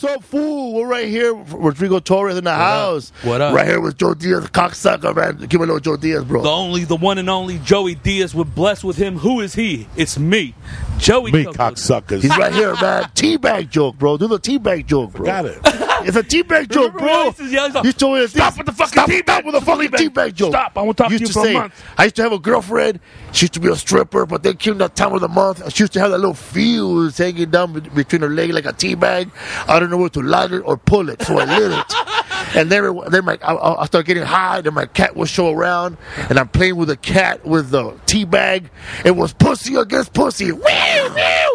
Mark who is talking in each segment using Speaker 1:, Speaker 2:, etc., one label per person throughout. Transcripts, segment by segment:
Speaker 1: up, fool? We're right here. Rodrigo Torres in the house.
Speaker 2: What up?
Speaker 1: Right here with Joe Diaz, cocksucker, man. Give me a little Joe Diaz, bro.
Speaker 2: The one and only Joey Diaz. We're blessed with him. Who is he? It's me, Joey.
Speaker 3: Me, cocksuckers.
Speaker 1: He's right here, man. Teabag joke, bro. Do the teabag joke, bro.
Speaker 3: Got it.
Speaker 1: It's a teabag joke, bro.
Speaker 2: You
Speaker 1: told me
Speaker 2: stop with the fucking teabag.
Speaker 1: with the fucking teabag joke.
Speaker 2: Stop. I won't talk to you for a month.
Speaker 1: I used to have a girlfriend. She used to be a stripper, but then came that time of the month. She used to have that little fuse hanging down between her leg like a teabag. I don't know where to light it or pull it, so I lit it. And then I started getting high, and my cat would show around, and I'm playing with the cat with the teabag. It was pussy against pussy. Woo, woo.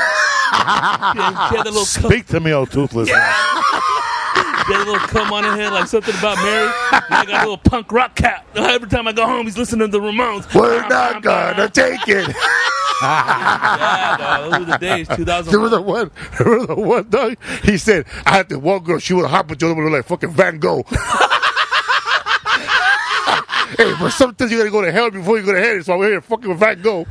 Speaker 3: Speak to me, oh toothless.
Speaker 2: Get a little cum on her head like something about Mary. I got a little punk rock cat. Every time I go home, he's listening to the Ramones.
Speaker 1: We're not gonna take it.
Speaker 2: Yeah, dog, those were the days, 2001.
Speaker 1: Remember the one, dog? He said, I had this one girl, she would hop with you, look like fucking Van Gogh. Hey, but sometimes you gotta go to hell before you go to heaven, so I'm here fucking with Van Gogh.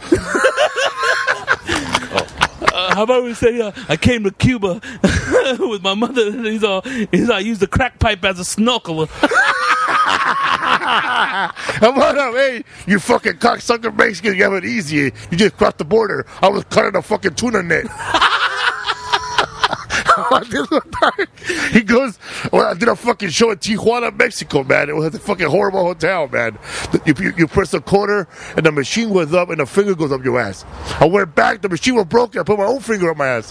Speaker 2: How about we say I came to Cuba with my mother, and he's all I used the crack pipe as a snorkeler.
Speaker 1: How about hey, you fucking cocksucker Mexican, you have it easy. You just crossed the border. I was cutting a fucking tuna net. He goes, well, I did a fucking show in Tijuana, Mexico, man. It was a fucking horrible hotel, man. You press a quarter, and the machine was up, and the finger goes up your ass. I went back, the machine was broken. I put my own finger up my ass.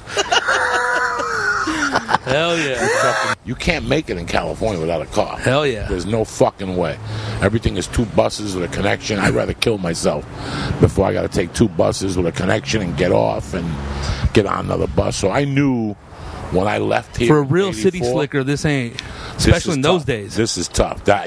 Speaker 2: Hell yeah.
Speaker 3: You can't make it in California without a car.
Speaker 2: Hell yeah.
Speaker 3: There's no fucking way. Everything is 2 buses with a connection. I'd rather kill myself before I got to take 2 buses with a connection and get off and get on another bus. So I knew when I left here
Speaker 2: for a real city slicker, this ain't, especially in those days.
Speaker 3: This is tough. There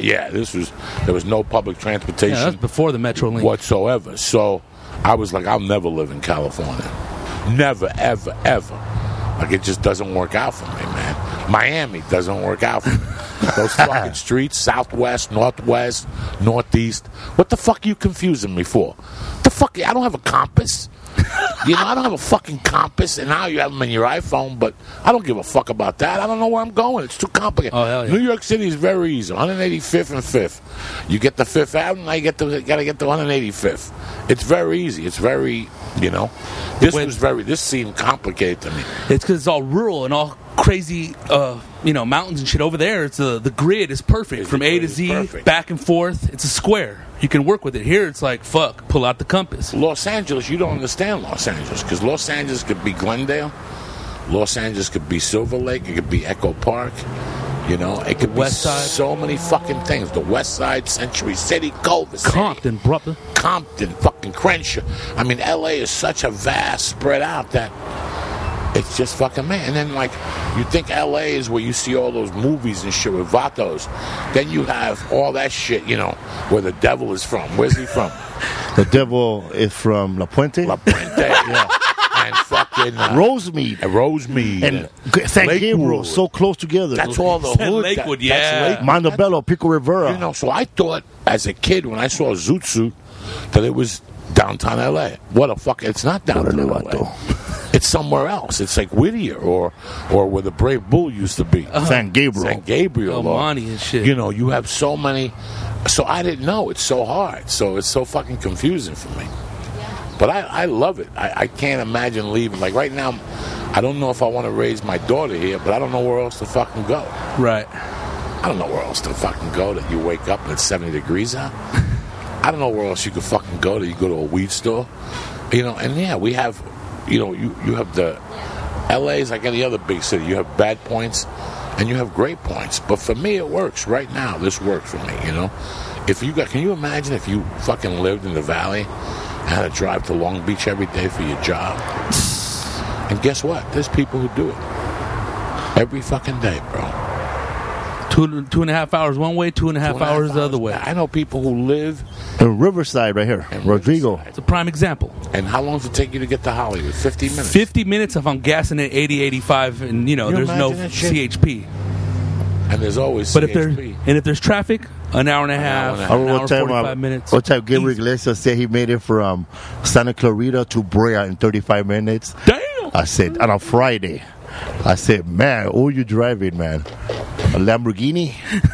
Speaker 3: was no public transportation.
Speaker 2: Yeah, that's before the Metrolink
Speaker 3: whatsoever. So I was like, I'll never live in California. Never, ever, ever. Like, it just doesn't work out for me, man. Miami doesn't work out for me. Those fucking streets, southwest, northwest, northeast. What the fuck are you confusing me for? The fuck? I don't have a compass. You know, I don't have a fucking compass, and now you have them in your iPhone, but I don't give a fuck about that. I don't know where I'm going. It's too complicated.
Speaker 2: Oh, hell yeah.
Speaker 3: New York City is very easy. 185th and 5th. You get the 5th Avenue, now you got to get the 185th. It's very easy. It's very, you know. This seemed complicated to me.
Speaker 2: It's because it's all rural and all crazy, mountains and shit over there. It's the grid is perfect from A to Z, perfect. Back and forth. It's a square. You can work with it. Here, it's like, fuck, pull out the compass.
Speaker 3: Los Angeles, you don't understand Los Angeles, because Los Angeles could be Glendale. Los Angeles could be Silver Lake. It could be Echo Park. You know, it could be
Speaker 2: West Side.
Speaker 3: So many fucking things. The West Side, Century City, Culver City. Compton, fucking Crenshaw. I mean, L.A. is such a vast spread out that it's just fucking man. And then, like, you think L.A. is where you see all those movies and shit with vatos. Then you have all that shit, you know, where the devil is from. Where's he from?
Speaker 1: The devil is from La Puente.
Speaker 3: La Puente, yeah. And fucking
Speaker 1: Rosemead.
Speaker 3: Rosemead.
Speaker 1: And San Gabriel, so close together.
Speaker 3: That's all the hood.
Speaker 2: Lakewood, yeah.
Speaker 3: That's
Speaker 1: Montebello, Pico Rivera.
Speaker 3: You know, so I thought as a kid when I saw Zoot Suit that it was downtown L.A. What a fuck! It's not downtown L.A. It's somewhere else. It's like Whittier or where the Brave Bull used to be.
Speaker 1: San Gabriel.
Speaker 3: San Gabriel.
Speaker 2: Monty and shit.
Speaker 3: You know, you have so many. So I didn't know. It's so hard. So it's so fucking confusing for me. But I love it. I can't imagine leaving. Like right now, I don't know if I want to raise my daughter here, but I don't know where else to fucking go.
Speaker 2: Right.
Speaker 3: I don't know where else to fucking go that you wake up and it's 70 degrees out. I don't know where else you could fucking go that you go to a weed store. You know, and yeah, we have, you know, you have the LA is like any other big city. You have bad points and you have great points. But for me, it works. Right now, this works for me, you know. Can you imagine if you fucking lived in the Valley and had to drive to Long Beach every day for your job? And guess what? There's people who do it. Every fucking day, bro.
Speaker 2: 2.5 hours one way, 2.5 hours the other way.
Speaker 3: I know people who live
Speaker 1: in Riverside right here, Rodrigo.
Speaker 3: Riverside.
Speaker 2: It's a prime example.
Speaker 3: And how long does it take you to get to Hollywood? 50 minutes?
Speaker 2: 50 minutes if I'm gassing at 80, 85, and, there's no CHP.
Speaker 3: And there's always
Speaker 2: but
Speaker 3: CHP.
Speaker 2: If there's traffic, an hour and a half, an hour 45 minutes.
Speaker 1: What time Gabriel Iglesias said he made it from Santa Clarita to Brea in 35 minutes?
Speaker 2: Damn!
Speaker 1: I said, on a Friday. I said, man, what are you driving, man? A Lamborghini?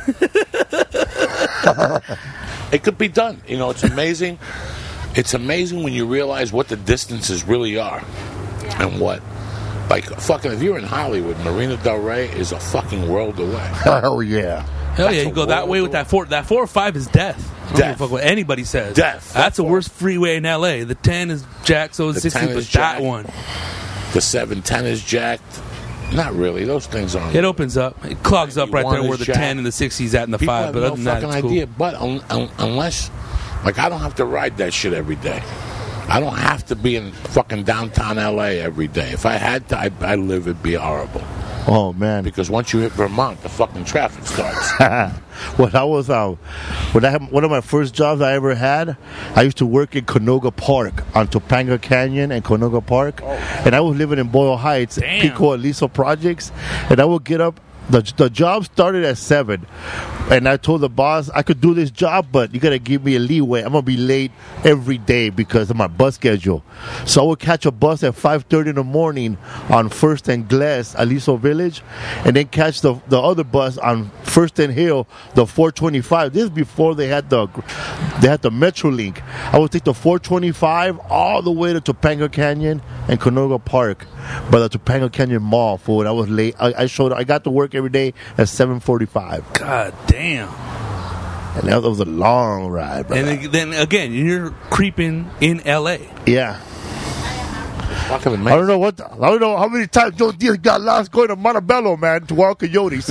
Speaker 3: It could be done. You know, it's amazing. It's amazing when you realize what the distances really are. And what, like, fucking, if you're in Hollywood, Marina Del Rey is a fucking world away.
Speaker 1: Oh, yeah.
Speaker 2: Hell
Speaker 3: That's
Speaker 2: yeah,
Speaker 3: a
Speaker 2: you go that
Speaker 3: world
Speaker 2: way with that 4. That 405 is death. I don't give a fuck what anybody says.
Speaker 3: Death.
Speaker 2: That's the worst freeway in LA. The 10 is jacked, so is
Speaker 3: The
Speaker 2: 60,
Speaker 3: 10
Speaker 2: but
Speaker 3: is
Speaker 2: that
Speaker 3: jacked.
Speaker 2: one.
Speaker 3: The 710 is jacked. Not really. Those things aren't.
Speaker 2: It opens up. It clogs up right
Speaker 3: 91
Speaker 2: there where
Speaker 3: is
Speaker 2: the
Speaker 3: jacked.
Speaker 2: 10 and the 60 is at in the
Speaker 3: People
Speaker 2: 5.
Speaker 3: have
Speaker 2: But
Speaker 3: no
Speaker 2: other than that,
Speaker 3: fucking
Speaker 2: it's cool.
Speaker 3: idea. But unless, like, I don't have to ride that shit every day. I don't have to be in fucking downtown LA every day. If I had to, I live, it'd be horrible.
Speaker 1: Oh, man.
Speaker 3: Because once you hit Vermont, the fucking traffic starts.
Speaker 1: When I was when I had one of my first jobs I ever had, I used to work in Canoga Park on Topanga Canyon and Canoga Park, and I was living in Boyle Heights,
Speaker 2: Damn.
Speaker 1: Pico Aliso Projects, and I would get up. The job started at 7, and I told the boss I could do this job, but you gotta give me a leeway. I'm gonna be late every day because of my bus schedule. So I would catch a bus at 5:30 in the morning on First and Glass, Aliso Village, and then catch the other bus on First and Hill, the 425. This is before they had the MetroLink. I would take the 425 all the way to Topanga Canyon and Canoga Park, by the Topanga Canyon Mall. Fool, I was late. I got to work every day at 7:45.
Speaker 2: God damn.
Speaker 1: And that was a long ride, bro.
Speaker 2: And then again, you're creeping in LA.
Speaker 1: Yeah.
Speaker 3: Fucking
Speaker 1: I
Speaker 3: amazing.
Speaker 1: don't know how many times Joe Diaz got lost going to Montebello, man, to Wild Coyotes.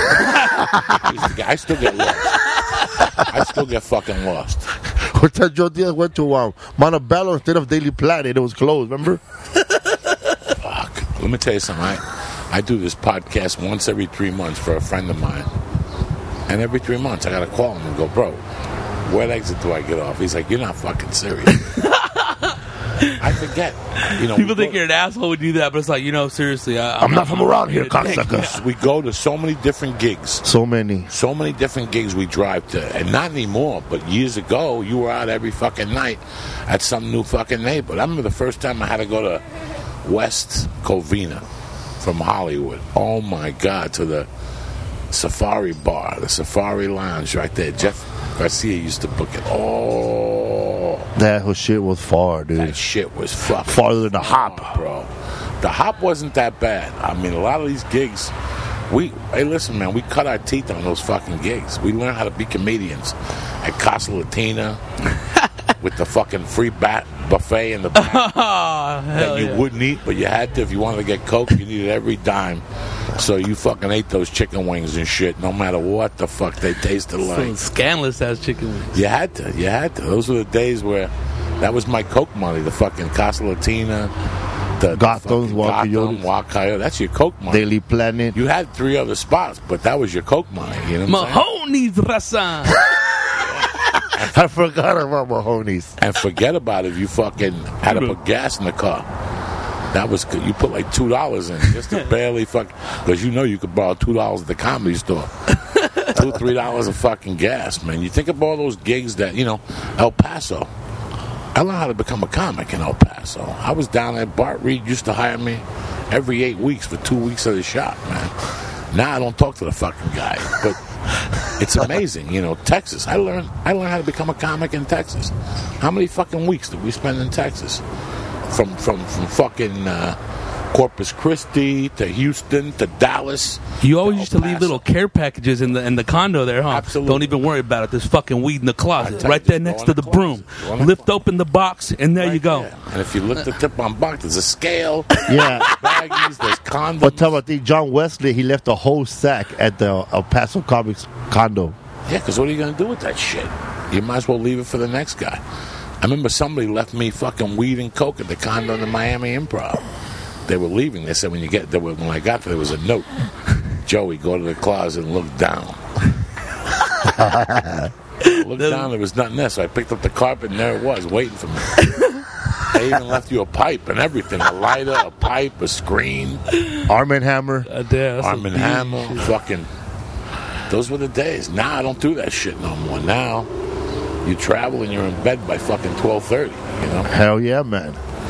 Speaker 3: I still get lost. I still get fucking lost.
Speaker 1: One time Joe Diaz went to Montebello instead of Daily Planet. It was closed, remember?
Speaker 3: Fuck. Let me tell you something. I do this podcast once every 3 months for a friend of mine. And every 3 months I got to call him and go, bro, what exit do I get off? He's like, you're not fucking serious. I forget. You know,
Speaker 2: People think you're an asshole when you do that, but it's like, seriously.
Speaker 1: I'm not from around here, cocksuckers.
Speaker 3: we go to so many different gigs.
Speaker 1: So many.
Speaker 3: So many different gigs we drive to. And not anymore, but years ago, you were out every fucking night at some new fucking neighborhood. I remember the first time I had to go to West Covina from Hollywood. Oh, my God, to the Safari Bar, the Safari Lounge right there. Jeff Garcia used to book it. Oh,
Speaker 1: That whole shit was far, dude.
Speaker 3: that shit was fucking
Speaker 1: Farther than the hop.
Speaker 3: bro. The hop wasn't that bad. I mean, a lot of these gigs, hey, listen, man, we cut our teeth on those fucking gigs. We learned how to be comedians at Casa Latina with the fucking free buffet in the back that you wouldn't eat, but you had to. If you wanted to get Coke, you needed every dime. So you fucking ate those chicken wings and shit, no matter what the fuck they tasted like.
Speaker 2: Some scandalous ass chicken wings.
Speaker 3: You had to. Those were the days where that was my Coke money. The fucking Casa Latina, the
Speaker 1: Gotham's,
Speaker 3: fucking
Speaker 1: Wild Coyotes.
Speaker 3: Wild Coyote. That's your Coke money.
Speaker 1: Daily Planet.
Speaker 3: You had 3 other spots, but that was your Coke money. You know what I'm saying?
Speaker 2: Mahoney's Rasan.
Speaker 1: I forgot about Mahoney's.
Speaker 3: And forget about it if you fucking had to put gas in the car. That was good. You put like $2 in just to barely fuck, because you could borrow $2 at the Comedy Store. $2, $3 of fucking gas, man. You think of all those gigs that, El Paso. I learned how to become a comic in El Paso. I was down there. Bart Reed used to hire me every 8 weeks for 2 weeks of the shop, man. Now I don't talk to the fucking guy, but it's amazing. Texas. I learned how to become a comic in Texas. How many fucking weeks did we spend in Texas? From fucking Corpus Christi to Houston to Dallas.
Speaker 2: You always
Speaker 3: to
Speaker 2: used to
Speaker 3: El
Speaker 2: leave
Speaker 3: Paso.
Speaker 2: little care packages in the condo there, huh?
Speaker 3: Absolutely.
Speaker 2: Don't even worry about it. There's fucking weed in the
Speaker 3: I
Speaker 2: closet,
Speaker 3: tell
Speaker 2: right
Speaker 3: you,
Speaker 2: there
Speaker 3: just
Speaker 2: next
Speaker 3: go
Speaker 2: to
Speaker 3: in
Speaker 2: the
Speaker 3: the
Speaker 2: broom.
Speaker 3: closet. Go in the
Speaker 2: Lift
Speaker 3: closet.
Speaker 2: open the box, and there you
Speaker 3: Right
Speaker 2: go.
Speaker 3: there. And if you lift the tip on box, there's a scale,
Speaker 1: Yeah.
Speaker 3: baggies, there's condoms.
Speaker 1: But tell me, I think John Wesley, he left a whole sack at the El Paso Comics condo.
Speaker 3: Yeah, because what are you going to do with that shit? You might as well leave it for the next guy. I remember somebody left me fucking weed and coke at the condo in the Miami Improv. They were leaving. They said when I got there was a note. Joey, go to the closet and look down. Look down, there was nothing there. So I picked up the carpet and there it was, waiting for me. They even left you a pipe and everything. A lighter, a pipe, a screen.
Speaker 1: Arm and Hammer.
Speaker 3: Arm and Hammer. Fucking. Those were the days. Now I don't do that shit no more. Now you travel and you're in bed by fucking 12:30.
Speaker 1: Hell yeah, man.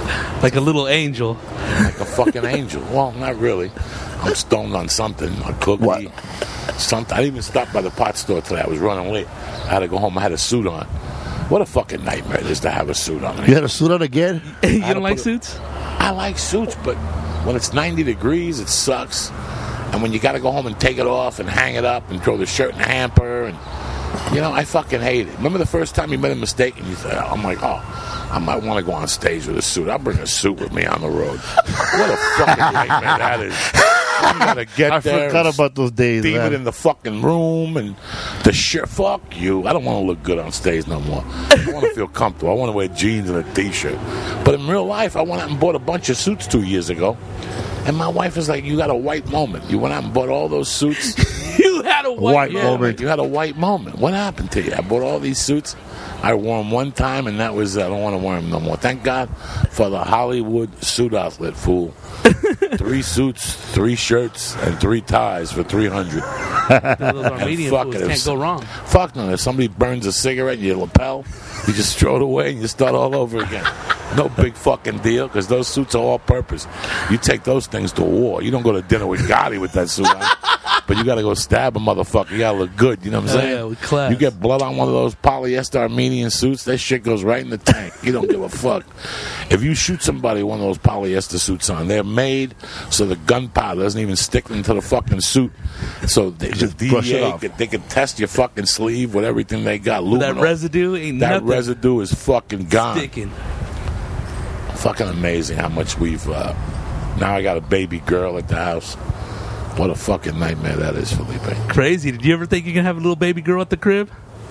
Speaker 2: Like a little angel.
Speaker 3: Like a fucking angel. Well, not really. I'm stoned on something, a cookie.
Speaker 1: What?
Speaker 3: Something. I didn't even stop by the pot store today. I was running late. I had to go home. I had a suit on. What a fucking nightmare it is to have a suit on.
Speaker 1: You had a suit on again?
Speaker 2: You don't like suits?
Speaker 3: I like suits, but when it's 90 degrees, it sucks. And when you got to go home and take it off and hang it up and throw the shirt in the hamper, and I fucking hate it. Remember the first time you made a mistake and you said, I'm like, I might want to go on stage with a suit. I'll bring a suit with me on the road. What a fucking nightmare that is. You gotta get there.
Speaker 1: I forgot about those days,
Speaker 3: Steam
Speaker 1: man.
Speaker 3: it in the fucking room and the shirt. Fuck you. I don't want to look good on stage no more. I want to feel comfortable. I want to wear jeans and a t-shirt. But in real life, I went out and bought a bunch of suits 2 years ago. And my wife is like, you got a white moment. You went out and bought all those suits.
Speaker 2: You had a white
Speaker 1: moment.
Speaker 3: You had a white moment. What happened to you? I bought all these suits. I wore them one time, and that was, I don't want to wear them no more. Thank God for the Hollywood suit outlet, fool. 3 suits, 3 shirts, and 3 ties for $300.
Speaker 2: Those Armenian foods can't go wrong.
Speaker 3: Fuck no. If somebody burns a cigarette in your lapel, you just throw it away and you start all over again. No big fucking deal, because those suits are all purpose. You take those things to war. You don't go to dinner with Gotti with that suit on. But you got to go stab a motherfucker. You got to look good. You know what I'm saying?
Speaker 2: Yeah, with class.
Speaker 3: You get blood on one of those polyester Armenian suits, that shit goes right in the tank. You don't give a fuck. If you shoot somebody with one of those polyester suits on, they're made so the gunpowder doesn't even stick into the fucking suit. So they
Speaker 1: Just brush it off.
Speaker 3: they can test your fucking sleeve with everything they got.
Speaker 2: That residue ain't
Speaker 3: that
Speaker 2: nothing.
Speaker 3: residue is fucking gone.
Speaker 2: Sticking.
Speaker 3: Fucking amazing how much we've... now I got a baby girl at the house. What a fucking nightmare that is, Felipe.
Speaker 2: Crazy. Did you ever think you could have a little baby girl at the crib?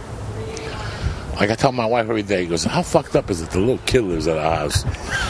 Speaker 3: Like I tell my wife every day, he goes, how fucked up is it the little kid lives at our house?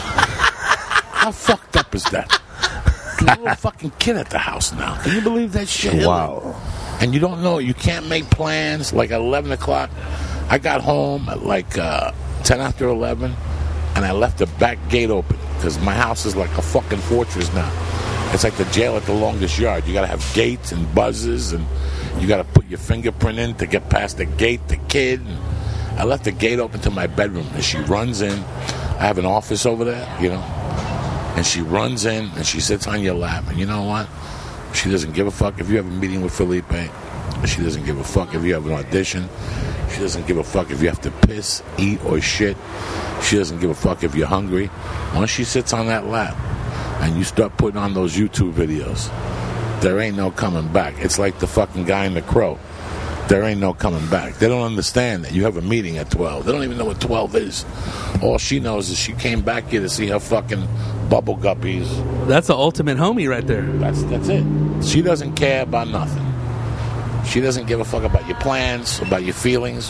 Speaker 3: How fucked up is that? The little fucking kid at the house now. Can you believe that shit?
Speaker 1: Wow.
Speaker 3: And you don't know, you can't make plans. Like at 11 o'clock, I got home at like 10 after 11, and I left the back gate open because my house is like a fucking fortress now. It's like the jail at the longest yard. You got to have gates and buzzes, and you got to put your fingerprint in to get past the gate, the kid. And I left the gate open to my bedroom, and she runs in. I have an office over there, and she runs in, and she sits on your lap. And you know what? She doesn't give a fuck if you have a meeting with Felipe. She doesn't give a fuck if you have an audition. She doesn't give a fuck if you have to piss, eat, or shit. She doesn't give a fuck if you're hungry. Once she sits on that lap and you start putting on those YouTube videos, there ain't no coming back. It's like the fucking guy in The Crow. There ain't no coming back. They don't understand that you have a meeting at 12. They don't even know what 12 is. All she knows is she came back here to see her fucking bubble guppies.
Speaker 2: That's the ultimate homie right there.
Speaker 3: That's it. She doesn't care about nothing. She doesn't give a fuck about your plans, about your feelings.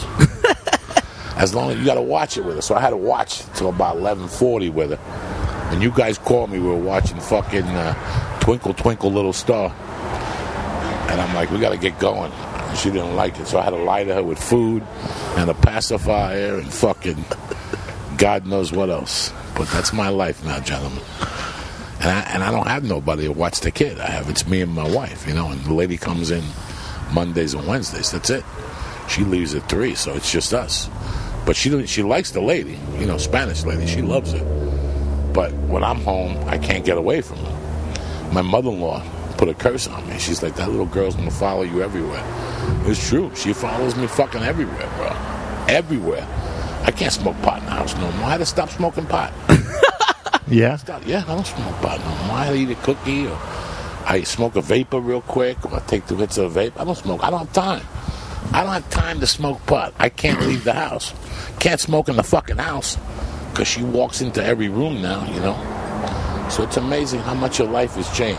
Speaker 3: As long as you got to watch it with her. So I had to watch till about 11:40 with her. And you guys called me. We were watching fucking Twinkle Twinkle Little Star. And I'm like, we got to get going. And she didn't like it. So I had to lie to her with food and a pacifier and fucking God knows what else. But that's my life now, gentlemen. And I don't have nobody to watch the kid. It's me and my wife, and the lady comes in Mondays and Wednesdays. That's it. She leaves at 3, so it's just us. But she likes the lady, Spanish lady. She loves it. But when I'm home, I can't get away from her. My mother-in-law put a curse on me. She's like, that little girl's going to follow you everywhere. It's true. She follows me fucking everywhere, bro. Everywhere. I can't smoke pot in the house no more. I had to stop smoking pot.
Speaker 1: Yeah?
Speaker 3: Yeah, I don't smoke pot no more. I had to eat a cookie, or I smoke a vapor real quick, or I take 2 hits of a vape. I don't smoke. I don't have time. I don't have time to smoke pot. I can't leave the house. Can't smoke in the fucking house because she walks into every room now, So it's amazing how much your life has changed,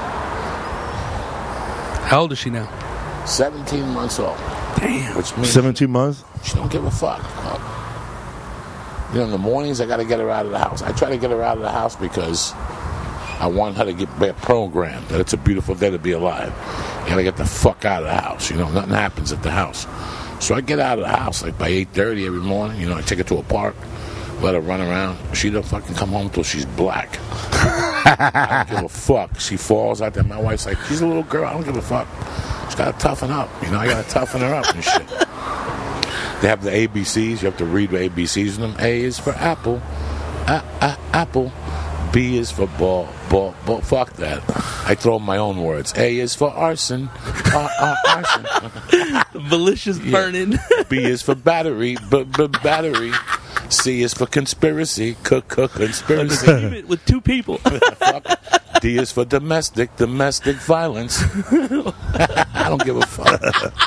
Speaker 2: How old is she now?
Speaker 3: 17 months old.
Speaker 2: Damn.
Speaker 3: Which means
Speaker 1: 17 months?
Speaker 3: she don't give a fuck. In the mornings, I got to get her out of the house. I try to get her out of the house because I want her to get programmed that it's a beautiful day to be alive. You got to get the fuck out of the house. Nothing happens at the house. So I get out of the house like by 8:30 every morning. I take her to a park, let her run around. She don't fucking come home till she's black. I don't give a fuck. She falls out there. My wife's like, she's a little girl. I don't give a fuck. She's got to toughen up. I got to toughen her up and shit. They have the ABCs. You have to read the ABCs in them. A is for apple. apple. B is for ball. Fuck that. I throw my own words. A is for arson. Arson.
Speaker 2: Malicious burning.
Speaker 3: B is for battery. Battery. C is for conspiracy. Conspiracy.
Speaker 2: Agreement with two people.
Speaker 3: D is for domestic violence. I don't give a fuck.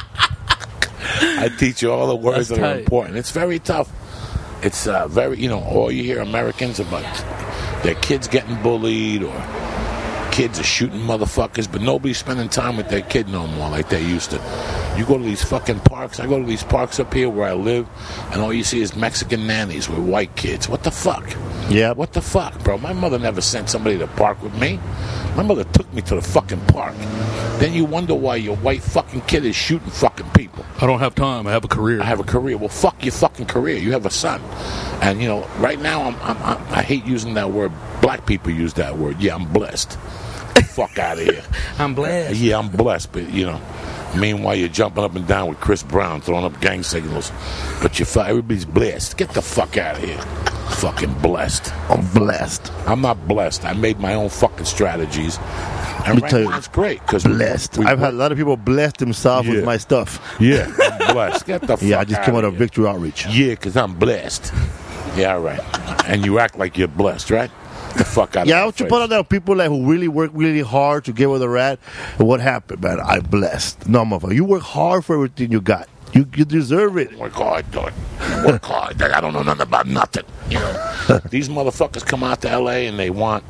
Speaker 3: I teach you all the words that are important. It's very tough. It's very, all you hear Americans about their kids getting bullied or kids are shooting motherfuckers, but nobody's spending time with their kid no more like they used to. You go to these fucking parks. I go to these parks up here where I live, and all you see is Mexican nannies with white kids. What the fuck?
Speaker 1: Yeah.
Speaker 3: What the fuck, bro? My mother never sent somebody to park with me. My mother took me to the fucking park. Then you wonder why your white fucking kid is shooting fucking people.
Speaker 2: I don't have time. I have a career.
Speaker 3: I have a career. Well, fuck your fucking career. You have a son. And, right now, I hate using that word. Black people use that word. Yeah, I'm blessed. Fuck out of here.
Speaker 2: I'm blessed.
Speaker 3: Yeah, I'm blessed. But, meanwhile, you're jumping up and down with Chris Brown, throwing up gang signals. But everybody's blessed. Get the fuck out of here. Fucking blessed.
Speaker 1: I'm blessed.
Speaker 3: I'm not blessed. I made my own fucking strategies. And right now it's great because
Speaker 1: blessed. I've had a lot of people bless themselves with my stuff.
Speaker 3: Yeah, I'm blessed. Get the fuck
Speaker 1: I just came out of Victory Outreach.
Speaker 3: Yeah, because I'm blessed. Yeah, right. And you act like you're blessed, right? The fuck out of
Speaker 1: Yeah, what you put on there, people who really work really hard to get where they're at. And what happened, man? I'm blessed. No, motherfucker. You work hard for everything you got. You deserve it.
Speaker 3: Work hard, dog. Work hard. I don't know nothing about nothing. These motherfuckers come out to L.A. and they want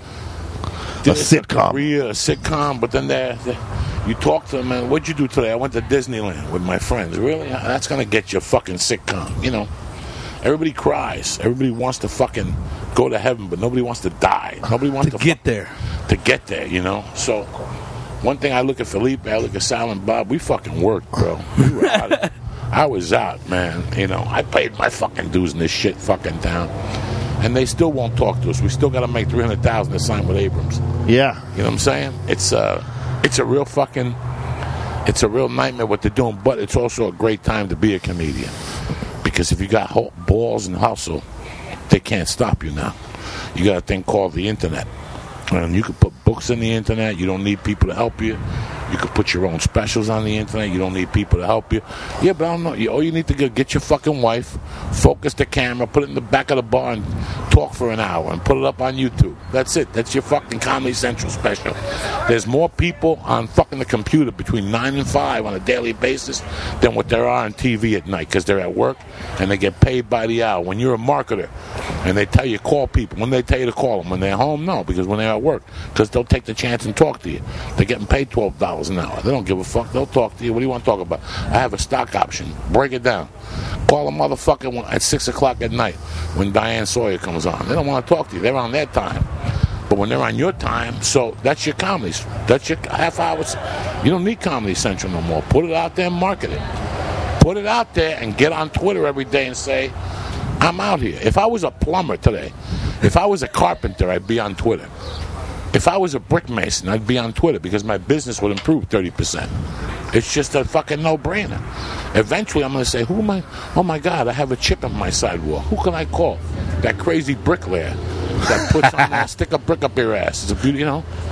Speaker 1: a sitcom.
Speaker 3: A sitcom, but then you talk to them, man, what'd you do today? I went to Disneyland with my friends. Really? That's going to get you a fucking sitcom, Everybody cries. Everybody wants to fucking go to heaven, but nobody wants to die. Nobody wants to
Speaker 2: get there.
Speaker 3: To get there, So, one thing I look at Felipe, I look at Silent Bob, we fucking worked, bro. We were out. I was out, man. I paid my fucking dues in this shit fucking town. And they still won't talk to us. We still got to make $300,000 to sign with Abrams.
Speaker 1: Yeah.
Speaker 3: You know what I'm saying? It's a real fucking, it's a real nightmare what they're doing, but it's also a great time to be a comedian. Because if you got balls and hustle, they can't stop you now. You got a thing called the internet. And you can put books on the internet. You don't need people to help you. You can put your own specials on the internet. You don't need people to help you. Yeah, but I don't know. All you need to do is get your fucking wife, focus the camera, put it in the back of the bar and talk for an hour and put it up on YouTube. That's it. That's your fucking Comedy Central special. There's more people on fucking the computer between 9 and 5 on a daily basis than what there are on TV at night because they're at work and they get paid by the hour. When you're a marketer and they tell you call people, when they tell you to call them, when they're home, no, because when they're at work, because they'll take the chance and talk to you. They're getting paid $12 an hour. They don't give a fuck. They'll talk to you. What do you want to talk about? I have a stock option. Break it down. Call a motherfucker at 6 o'clock at night when Diane Sawyer comes on. They don't want to talk to you. They're on their time. But when they're on your time, so that's your comedy. That's your half hours. You don't need Comedy Central no more. Put it out there and market it. Put it out there and get on Twitter every day and say, I'm out here. If I was a plumber today, if I was a carpenter, I'd be on Twitter. If I was a brick mason, I'd be on Twitter because my business would improve 30%. It's just a fucking no-brainer. Eventually, I'm going to say, who am I? Oh, my God, I have a chip in my sidewalk. Who can I call? That crazy bricklayer that puts on that stick a brick up your ass. It's a beauty,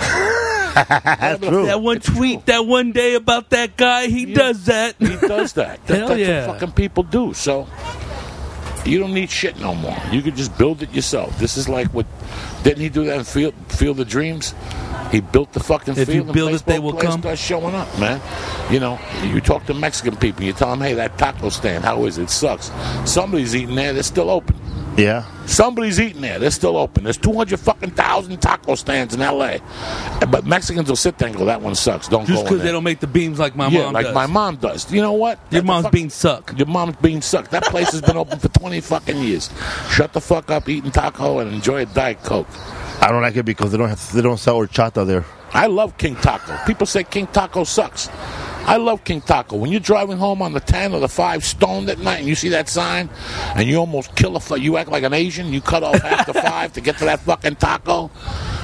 Speaker 1: That's true.
Speaker 2: That one tweet that one day about that guy, he does that.
Speaker 3: He does that. That's what fucking people do. So you don't need shit no more. You can just build it yourself. This is like what, didn't he do that in Field of Dreams? He built the fucking field.
Speaker 2: If you build it, they will come.
Speaker 3: Start showing up, man. You talk to Mexican people, you tell them, hey, that taco stand, how is it? It sucks. Somebody's eating there, they're still open.
Speaker 1: Yeah.
Speaker 3: Somebody's eating there, they're still open. There's 200,000 taco stands in L.A. But Mexicans will sit there and go, that one sucks. Don't go in there.
Speaker 2: Just because they don't make the beams like my mom does.
Speaker 3: like my mom does. You know what?
Speaker 2: Your mom's beans suck.
Speaker 3: Your mom's beans suck. That place has been open for 20 fucking years. Shut the fuck up, eating taco, and enjoy a Diet Coke.
Speaker 1: I don't like it because they don't sell horchata there.
Speaker 3: I love King Taco. People say King Taco sucks. I love King Taco. When you're driving home on the 10 or the 5 stoned at night and you see that sign and you almost kill you act like an Asian, you cut off half the 5 to get to that fucking taco.